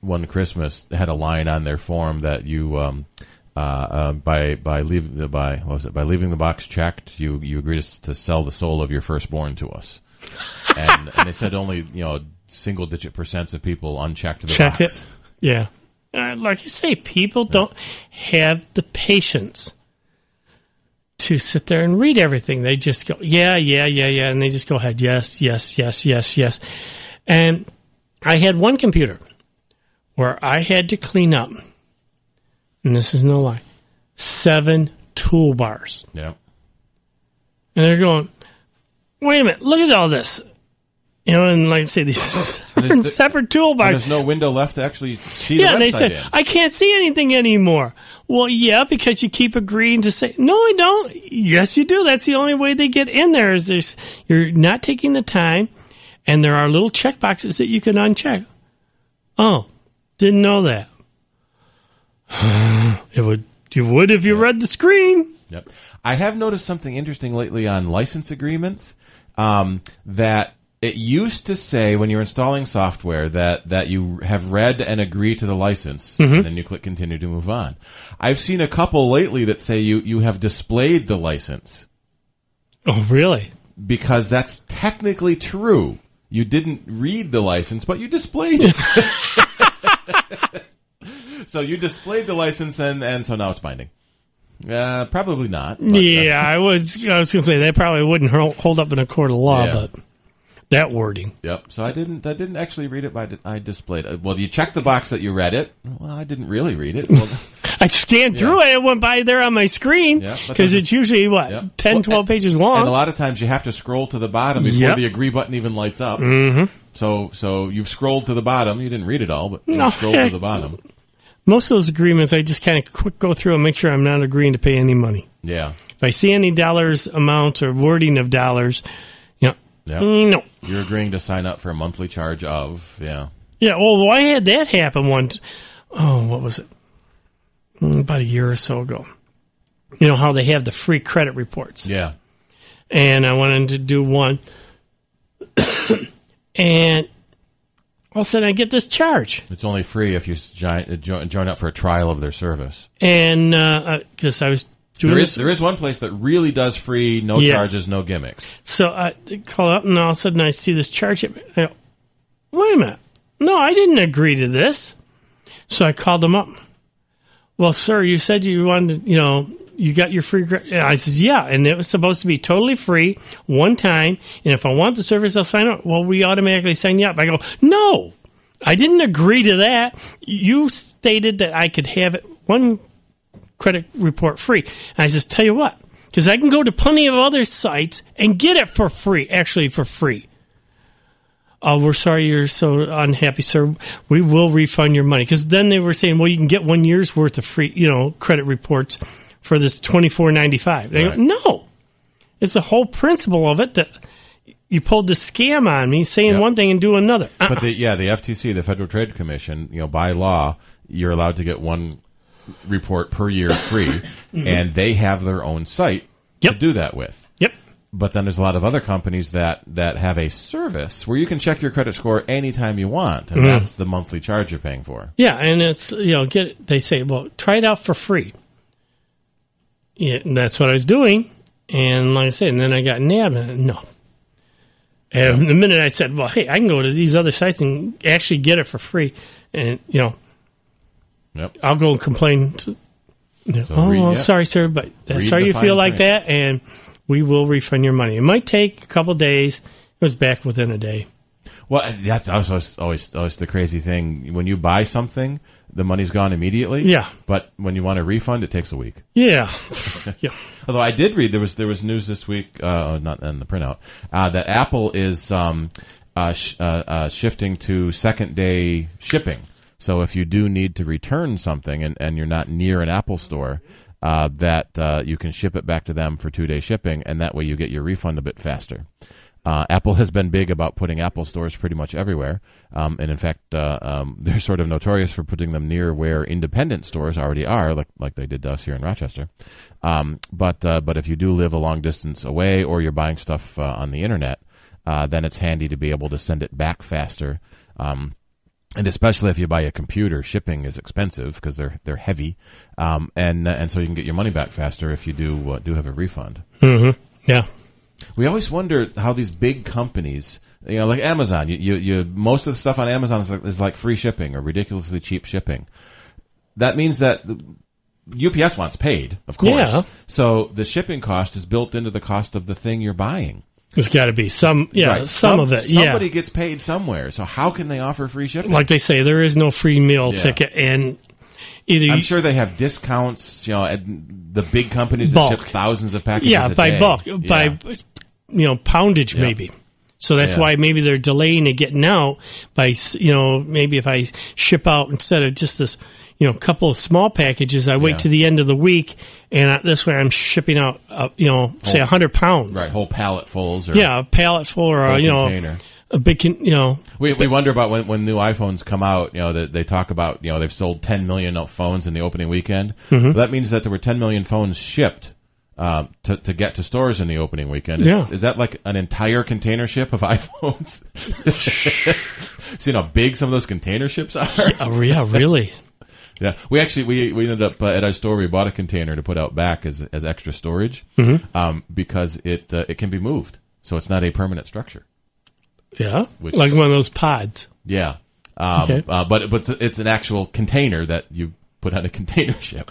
one Christmas had a line on their form that you um, uh, uh, by by leave by what was it by leaving the box checked, you you agree to, to sell the soul of your firstborn to us, and, and they said only you know single digit percents of people unchecked the Check box. it. Yeah, uh, like you say, people don't have the patience to sit there and read everything. They just go, yeah, yeah, yeah, yeah, and they just go ahead, yes, yes, yes, yes, yes. And I had one computer where I had to clean up, and this is no lie, seven toolbars. Yeah. And they're going, wait a minute, look at all this. You know, and like I say, these seven the, separate toolbars. There's no window left to actually see yeah, the website and they said, in. I can't see anything anymore. Well, yeah, because you keep agreeing to say, no, I don't. Yes, you do. That's the only way they get in there is there's, you're not taking the time, and there are little check boxes that you can uncheck. Oh, didn't know that. It would you would if you read the screen. Yep. I have noticed something interesting lately on license agreements um, that it used to say when you're installing software that, that you have read and agree to the license, mm-hmm. and then you click continue to move on. I've seen a couple lately that say you, you have displayed the license. Oh, really? Because that's technically true. You didn't read the license, but you displayed it. So you displayed the license, and, and so now it's binding. Uh, probably not. But, yeah, uh, I was I was going to say that probably wouldn't hold up in a court of law, yeah. but that wording. Yep. So I didn't I didn't actually read it, but I displayed it. Well, you checked the box that you read it. Well, I didn't really read it. Well, I scanned through yeah. it. It went by there on my screen because yeah, it's usually, what, yep. ten, well, twelve and, pages long. And a lot of times you have to scroll to the bottom before yep. the agree button even lights up. Mm-hmm. So so you've scrolled to the bottom. You didn't read it all, but you no, scrolled heck. to the bottom. Most of those agreements, I just kind of quick go through and make sure I'm not agreeing to pay any money. Yeah. If I see any dollars amounts or wording of dollars, you know, yep. no. You're agreeing to sign up for a monthly charge of, yeah. Yeah, well, why had that happen once? Oh, what was it? About a year or so ago. You know how they have the free credit reports. Yeah. And I wanted to do one. And all of a sudden I get this charge. It's only free if you join, join up for a trial of their service. And because uh, I was doing there is, this. There is one place that really does free, no yeah. charges, no gimmicks. So I call up, and all of a sudden I see this charge. I go, wait a minute. No, I didn't agree to this. So I called them up. Well, sir, you said you wanted, you know, you got your free. I says, yeah, and it was supposed to be totally free, one time. And if I want the service, I'll sign up. Well, we automatically sign you up. I go, no, I didn't agree to that. You stated that I could have it one credit report free. And I says, tell you what, because I can go to plenty of other sites and get it for free, actually for free. Oh, we're sorry you're so unhappy, sir. We will refund your money. Because then they were saying, well, you can get one year's worth of free, you know, credit reports for this twenty-four ninety-five. They right. go, no. It's the whole principle of it that you pulled the scam on me, saying yep. one thing and do another. Uh-uh. But the, yeah, the F T C, the Federal Trade Commission, you know, by law, you're allowed to get one report per year free, mm-hmm. and they have their own site yep. to do that with. Yep. But then there's a lot of other companies that, that have a service where you can check your credit score anytime you want, and mm. that's the monthly charge you're paying for. Yeah, and it's, you know, get they say, well, try it out for free. Yeah, and that's what I was doing, and like I said, and then I got nabbed, and no. And the minute I said, well, hey, I can go to these other sites and actually get it for free, and, you know, yep. I'll go and complain to, so oh, read, well, yeah. sorry, sir, but uh, sorry you feel like print. that, and we will refund your money. It might take a couple days. It was back within a day. Well, that's always, always always the crazy thing. When you buy something, the money's gone immediately. Yeah. But when you want a refund, it takes a week. Yeah. yeah. Although I did read there was there was news this week, uh, not in the printout, uh, that Apple is um, uh, sh- uh, uh, shifting to second day shipping. So if you do need to return something and, and you're not near an Apple store, uh, that uh, you can ship it back to them for two day shipping, and that way you get your refund a bit faster. Uh, Apple has been big about putting Apple stores pretty much everywhere, um, and in fact, uh, um, they're sort of notorious for putting them near where independent stores already are, like like they did to us here in Rochester. Um, but uh, but if you do live a long distance away, or you're buying stuff uh, on the internet, uh, then it's handy to be able to send it back faster. Um, And especially if you buy a computer, shipping is expensive because they're they're heavy, um, and and so you can get your money back faster if you do uh, do have a refund. Mm-hmm. Yeah. We always wonder how these big companies, you know, like Amazon. You you, you most of the stuff on Amazon is like, is like free shipping or ridiculously cheap shipping. That means that the U P S wants paid, of course. Yeah. So the shipping cost is built into the cost of the thing you're buying. There's got to be some, yeah, right. some, some of it. Somebody yeah. gets paid somewhere. So how can they offer free shipping? Like they say, there is no free meal yeah. ticket, and either I'm you, sure they have discounts. You know, at the big companies bulk. that ship thousands of packages. Yeah, a by day. bulk, yeah. by you know poundage, yeah. maybe. So that's yeah. why maybe they're delaying it getting out by, you know, maybe if I ship out instead of just this, you know, couple of small packages, I wait yeah. to the end of the week, and I, this way I'm shipping out, uh, you know, whole, say one hundred pounds. Right, whole pallet fulls. Or yeah, a pallet full or, a, you know, container. a big, con- you know. We we wonder about when, when new iPhones come out, you know, that they talk about, you know, they've sold ten million phones in the opening weekend. Mm-hmm. Well, that means that there were ten million phones shipped. Um, to, to get to stores in the opening weekend. Is, yeah. is that like an entire container ship of iPhones? See how big some of those container ships are? Oh, yeah, really? Yeah. We actually, we, we ended up uh, at our store, we bought a container to put out back as as extra storage mm-hmm. um, because it uh, it can be moved. So it's not a permanent structure. Yeah? Which, like one of those pods. Yeah. Um, okay. uh, but, but it's an actual container that you put on a container ship.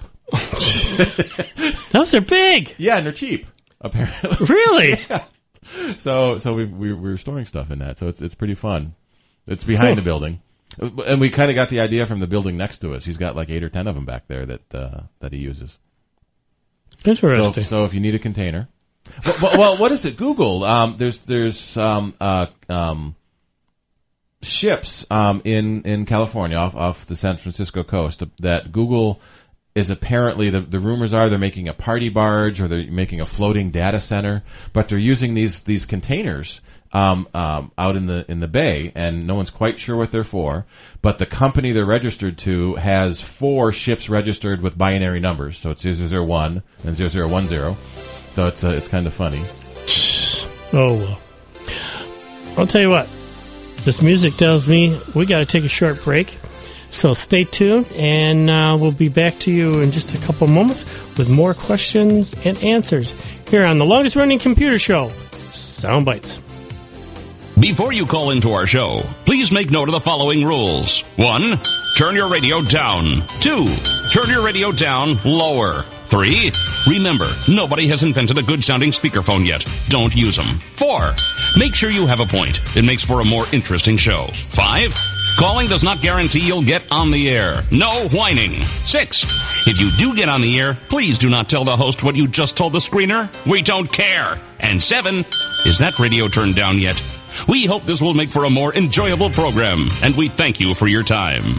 Those are big. Yeah, and they're cheap, apparently. Really? yeah. So, so we, we we were storing stuff in that. So it's it's pretty fun. It's behind the building, and we kind of got the idea from the building next to us. He's got like eight or ten of them back there that uh, that he uses. Interesting. So, so if you need a container, well, well what is it? Google. Um, there's there's um, uh, um, ships um, in in California off off the San Francisco coast that Google is apparently, the, the rumors are they're making a party barge or they're making a floating data center, but they're using these these containers um, um, out in the in the bay, and no one's quite sure what they're for. But the company they're registered to has four ships registered with binary numbers, so it's zero zero zero one and zero zero one zero. So it's uh, it's kind of funny. Oh well, I'll tell you what. This music tells me we got to take a short break. So stay tuned, and uh, we'll be back to you in just a couple moments with more questions and answers here on the longest-running computer show, Soundbites. Before you call into our show, please make note of the following rules. One, turn your radio down. Two, turn your radio down lower. Three, remember, nobody has invented a good-sounding speakerphone yet. Don't use them. Four, make sure you have a point. It makes for a more interesting show. Five, calling does not guarantee you'll get on the air. No whining. Six, if you do get on the air, please do not tell the host what you just told the screener. We don't care. And seven, is that radio turned down yet? We hope this will make for a more enjoyable program, and we thank you for your time.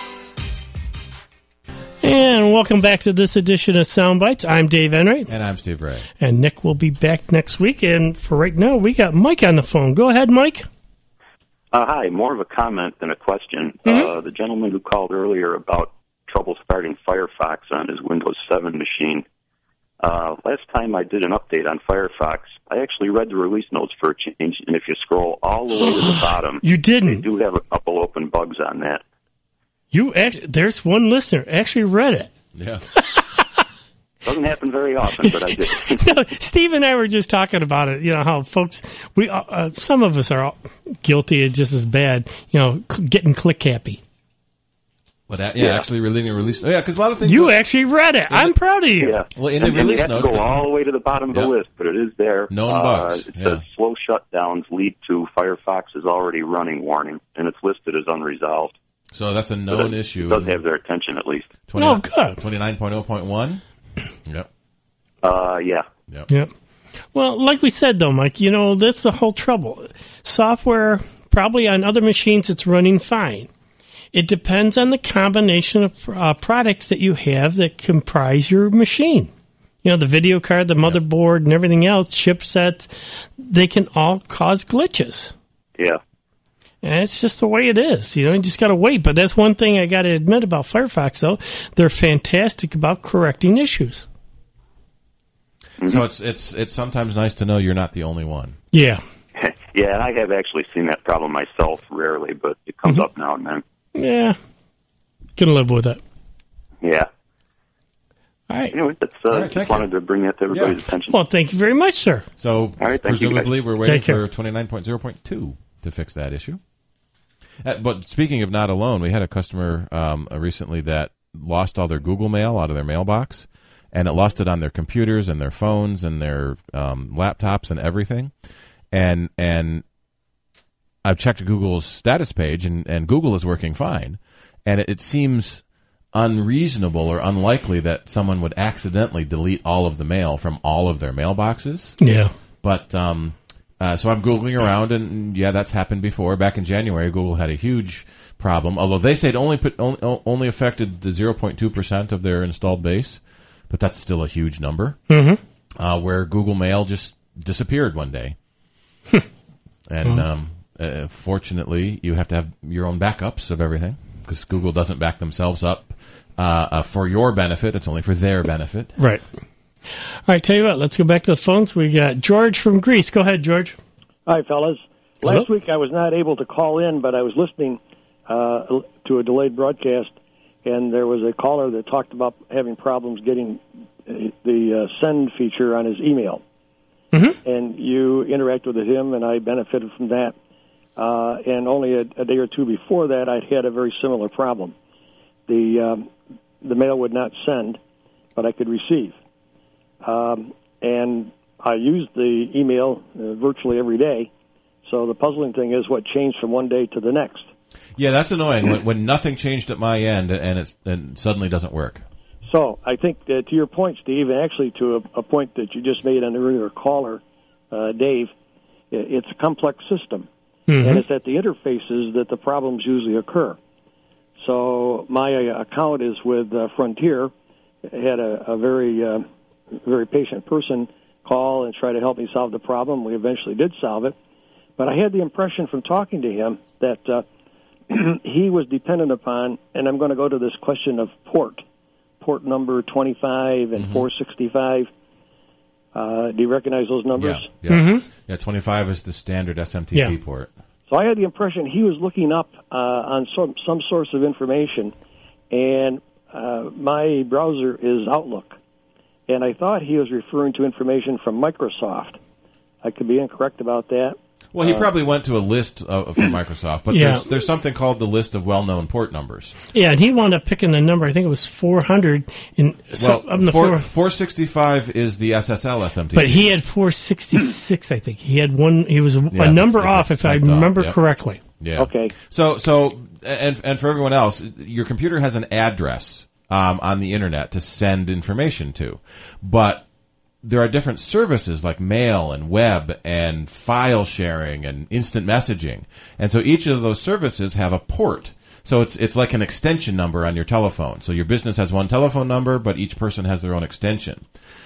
And welcome back to this edition of Soundbites. I'm Dave Enright. And I'm Steve Ray. And Nick will be back next week. And for right now, we got Mike on the phone. Go ahead, Mike. Uh, hi, more of a comment than a question. Mm-hmm. Uh, the gentleman who called earlier about trouble starting Firefox on his Windows seven machine. Uh, last time I did an update on Firefox, I actually read the release notes for a change, and if you scroll all the way to the bottom, you didn't. They do have a couple open bugs on that. You actually, there's one listener actually read it. Yeah. Doesn't happen very often, but I did. No, Steve and I were just talking about it. You know how folks, we uh, uh, some of us are guilty of just as bad. You know, cl- getting click happy. Well, that, yeah, yeah, actually releasing a release. Oh, yeah, because a lot of things. You are, actually read it. I'm the, proud of you. Yeah. Well, in the and, release and you have notes, to go all the way to the bottom of yeah. the list, but it is there. Known uh, bugs. It yeah. says slow shutdowns lead to Firefox is already running warning, and it's listed as unresolved. So that's a known so issue. It does have their attention at least. Oh, good. twenty-nine point oh point one Yep. Uh, yeah. Yep. Yep. Well, like we said, though, Mike, you know, that's the whole trouble. Software, probably on other machines, it's running fine. It depends on the combination of uh, products that you have that comprise your machine. You know, the video card, the motherboard, and everything else, chipsets, they can all cause glitches. Yeah. And it's just the way it is. You know, you just got to wait. But that's one thing I got to admit about Firefox, though. They're fantastic about correcting issues. Mm-hmm. So it's it's it's sometimes nice to know you're not the only one. Yeah. Yeah, and I have actually seen that problem myself, rarely, but it comes mm-hmm. up now and then. Yeah, can live with it. Yeah. All right. Anyway, that's, uh, right, just wanted you. to bring that to everybody's yeah. attention. Well, thank you very much, sir. So, All right, presumably, we're waiting Take care. for twenty-nine point oh point two to fix that issue. Uh, but speaking of not alone, we had a customer um, recently that lost all their Google Mail out of their mailbox, and it lost it on their computers and their phones and their um, laptops and everything. And and I've checked Google's status page, and, and Google is working fine. And it, it seems unreasonable or unlikely that someone would accidentally delete all of the mail from all of their mailboxes. Yeah. But um, uh, so I'm Googling around, and yeah, that's happened before. Back in January, Google had a huge problem, although they say it only put, only, only affected the zero point two percent of their installed base, but that's still a huge number, mm-hmm. uh, where Google Mail just disappeared one day. and mm-hmm. um, uh, fortunately, you have to have your own backups of everything, because Google doesn't back themselves up uh, uh, for your benefit. It's only for their benefit. Right. All right, tell you what, let's go back to the phones. We got George from Greece. Go ahead, George. Hi, fellas. Hello? Last week I was not able to call in, but I was listening uh, to a delayed broadcast, and there was a caller that talked about having problems getting the uh, send feature on his email. Mm-hmm. And you interacted with him, and I benefited from that. Uh, and only a, a day or two before that, I'd had a very similar problem. The um, the mail would not send, but I could receive. Um, and I used the email uh, virtually every day. So the puzzling thing is what changed from one day to the next. Yeah, that's annoying when, when nothing changed at my end and it's and suddenly doesn't work. So I think uh, to your point, Steve, and actually to a, a point that you just made on the earlier caller, uh, Dave, it's a complex system. Mm-hmm. And it's at the interfaces that the problems usually occur. So my uh, account is with uh, Frontier. Had a, a very, uh, very patient person call and try to help me solve the problem. We eventually did solve it. But I had the impression from talking to him that uh, he was dependent upon, and I'm going to go to this question of port, port number twenty-five and mm-hmm. four sixty-five. Uh, do you recognize those numbers? Yeah, yeah. Mm-hmm. yeah twenty-five is the standard S M T P yeah. port. So I had the impression he was looking up uh, on some, some source of information, and uh, my browser is Outlook. And I thought he was referring to information from Microsoft. I could be incorrect about that. Well, he uh, probably went to a list of, from Microsoft, but yeah. there's, there's something called the list of well-known port numbers. Yeah, and he wound up picking the number. I think it was four hundred. In, well, so, up in the four, four, four sixty-five is the S S L S M T P. but he had four sixty-six. I think he had one. He was a, Yeah, a number if off, it's if I typed off, remember yep. correctly. Yeah. Okay. So, so, and and for everyone else, your computer has an address um, on the internet to send information to, but there are different services like mail and web and file sharing and instant messaging, and so each of those services have a port. So it's it's like an extension number on your telephone. So your business has one telephone number, but each person has their own extension.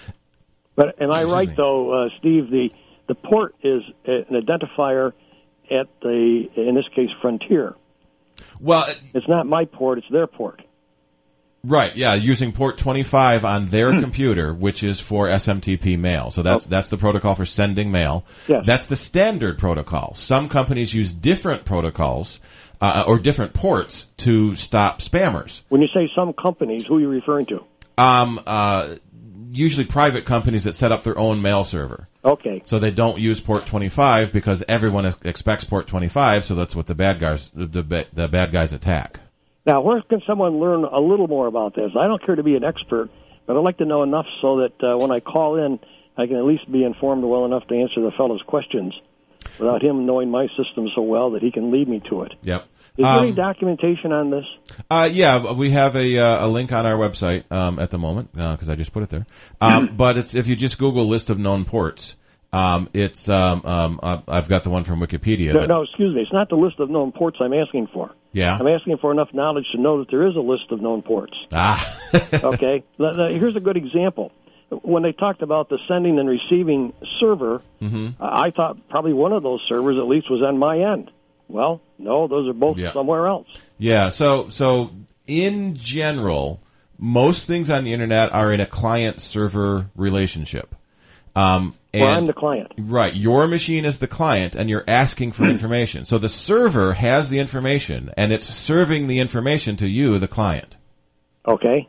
But am I Excuse right, me. though, uh, Steve? The the port is an identifier at the, in this case, Frontier. Well, It's not my port; it's their port. right, yeah, using port twenty-five on their computer, which is for S M T P mail. So that's that's the protocol for sending mail. Yes. That's the standard protocol. Some companies use different protocols uh, or different ports to stop spammers. When you say some companies, who are you referring to? Um, uh, usually private companies that set up their own mail server. Okay. So they don't use port twenty-five because everyone ex- expects port twenty-five, so that's what the bad guys the, ba- the bad guys attack. Now, where can someone learn a little more about this? I don't care to be an expert, but I'd like to know enough so that uh, when I call in, I can at least be informed well enough to answer the fellow's questions without him knowing my system so well that he can lead me to it. Yep. Is there Um, any documentation on this? Uh, yeah, we have a uh, a link on our website um, at the moment because uh, I just put it there. Um, but it's if you just Google list of known ports, um, it's um, um, I've got the one from Wikipedia. No, that, no, excuse me. It's not the list of known ports I'm asking for. Yeah. I'm asking for enough knowledge to know that there is a list of known ports. Ah. Okay? L- l- Here's a good example. When they talked about the sending and receiving server, mm-hmm. I thought probably one of those servers at least was on my end. Well, no, those are both Yeah. somewhere else. Yeah. So so in general, most things on the internet are in a client-server relationship. Um, and, well, I'm the client. Right. Your machine is the client, and you're asking for information. So the server has the information, and it's serving the information to you, the client. Okay.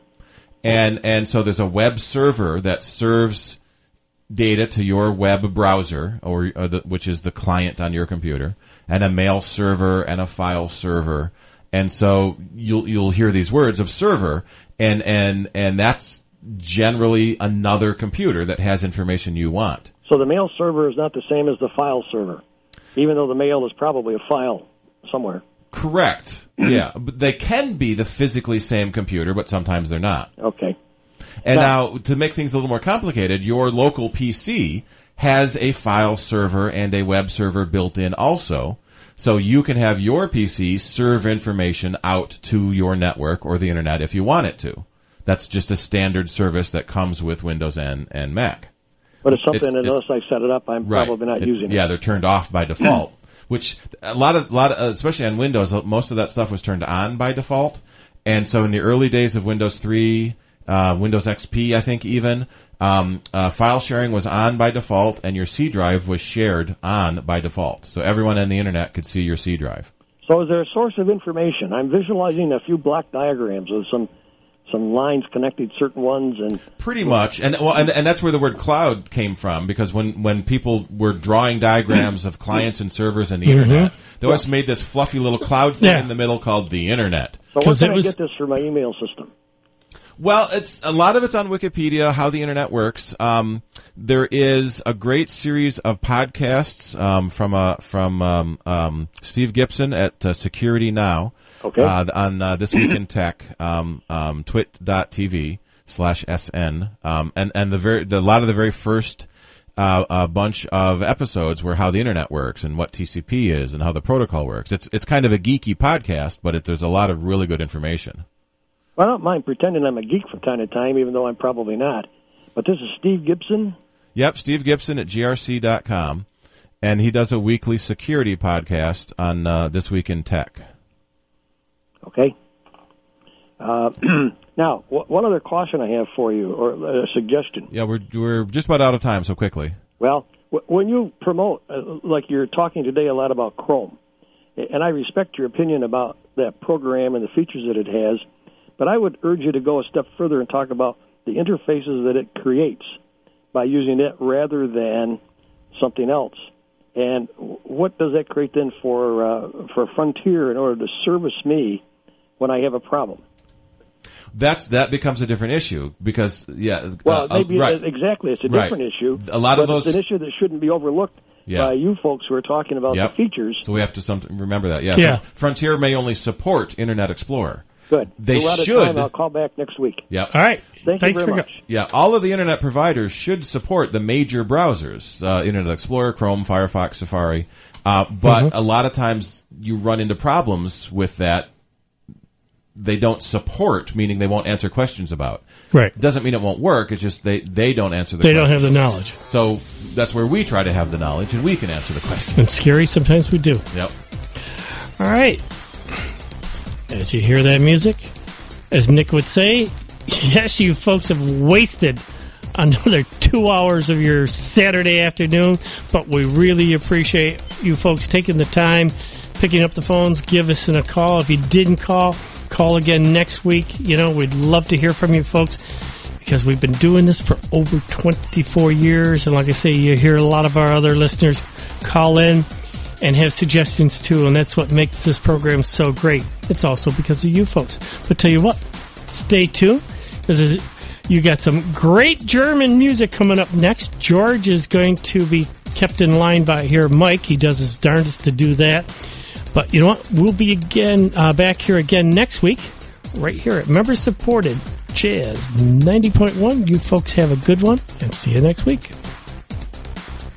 And and so there's a web server that serves data to your web browser, or, or the, which is the client on your computer, and a mail server and a file server. And so you'll you'll hear these words of server, and and and that's generally another computer that has information you want. So the mail server is not the same as the file server, even though the mail is probably a file somewhere. Correct. Yeah, but they can be the physically same computer, but sometimes they're not. Okay. And now, now to make things a little more complicated, your local P C has a file server and a web server built in also. So you can have your P C serve information out to your network or the internet if you want it to. That's just a standard service that comes with Windows and, and Mac. But it's something It's- that it's- unless I set it up, I'm Right. probably not It- using it. Yeah, they're turned off by default. Which a lot of, lot of, especially on Windows, most of that stuff was turned on by default. And so in the early days of Windows three, uh, Windows X P, I think even, um, uh, file sharing was on by default, and your C drive was shared on by default. So everyone on the internet could see your C drive. So is there a source of information? I'm visualizing a few block diagrams with some some lines connecting certain ones, and Pretty much, and well, and, and that's where the word cloud came from, because when, when people were drawing diagrams of clients and servers and the Mhm. internet, they always made this fluffy little cloud thing Yeah. in the middle called the internet. so where 'Cause can it I was- get this for my email system? Well, it's a lot of it's on Wikipedia, how the internet works. Um, there is a great series of podcasts um, from uh, from um, um, Steve Gibson at uh, Security Now. Okay. Uh, on uh, This Week in Tech, um, um, twit.tv slash SN. Um, and, and the very, the, a lot of the very first uh, a bunch of episodes were how the internet works and what T C P is and how the protocol works. It's it's kind of a geeky podcast, but it, there's a lot of really good information. Well, I don't mind pretending I'm a geek from time to time, even though I'm probably not. But this is Steve Gibson. Yep, Steve Gibson at G R C dot com. And he does a weekly security podcast on uh, This Week in Tech. Okay. Uh, now, w- one other caution I have for you, or a suggestion. Yeah, we're we're just about out of time, so quickly. Well, w- when you promote, uh, like you're talking today a lot about Chrome, and I respect your opinion about that program and the features that it has, but I would urge you to go a step further and talk about the interfaces that it creates by using it rather than something else. And what does that create then for uh, for Frontier in order to service me when I have a problem? That's that becomes a different issue because yeah, Well, uh, maybe uh, right. exactly. It's a Right. different issue. A lot but of those it's an issue that shouldn't be overlooked Yeah. by you folks who are talking about Yep. the features. So we have to some, remember that. Yeah. Yeah. So Frontier may only support Internet Explorer. Good. They We're out of should. time. I'll call back next week. Yeah. All right. Thank Thanks you very for much. Yeah, all of the internet providers should support the major browsers, uh, Internet Explorer, Chrome, Firefox, Safari. Uh, but Mhm. a lot of times you run into problems with that they don't support, meaning they won't answer questions about. Right. Doesn't mean it won't work. It's just they, they don't answer the They questions. don't have the knowledge. So that's where we try to have the knowledge and we can answer the questions. And scary, sometimes we do. Yep. All right. As you hear that music, as Nick would say, yes, you folks have wasted another two hours of your Saturday afternoon, but we really appreciate you folks taking the time, picking up the phones, give us a call. If you didn't call, call again next week. You know, we'd love to hear from you folks because we've been doing this for over twenty-four years. And like I say, you hear a lot of our other listeners call in and have suggestions too, and that's what makes this program so great. It's also because of you folks. But tell you what, stay tuned, because you got some great German music coming up next. George is going to be kept in line by here, Mike. He does his darndest to do that. But you know what? We'll be again uh, back here again next week, right here at member-supported Jazz ninety point one. You folks have a good one, and see you next week.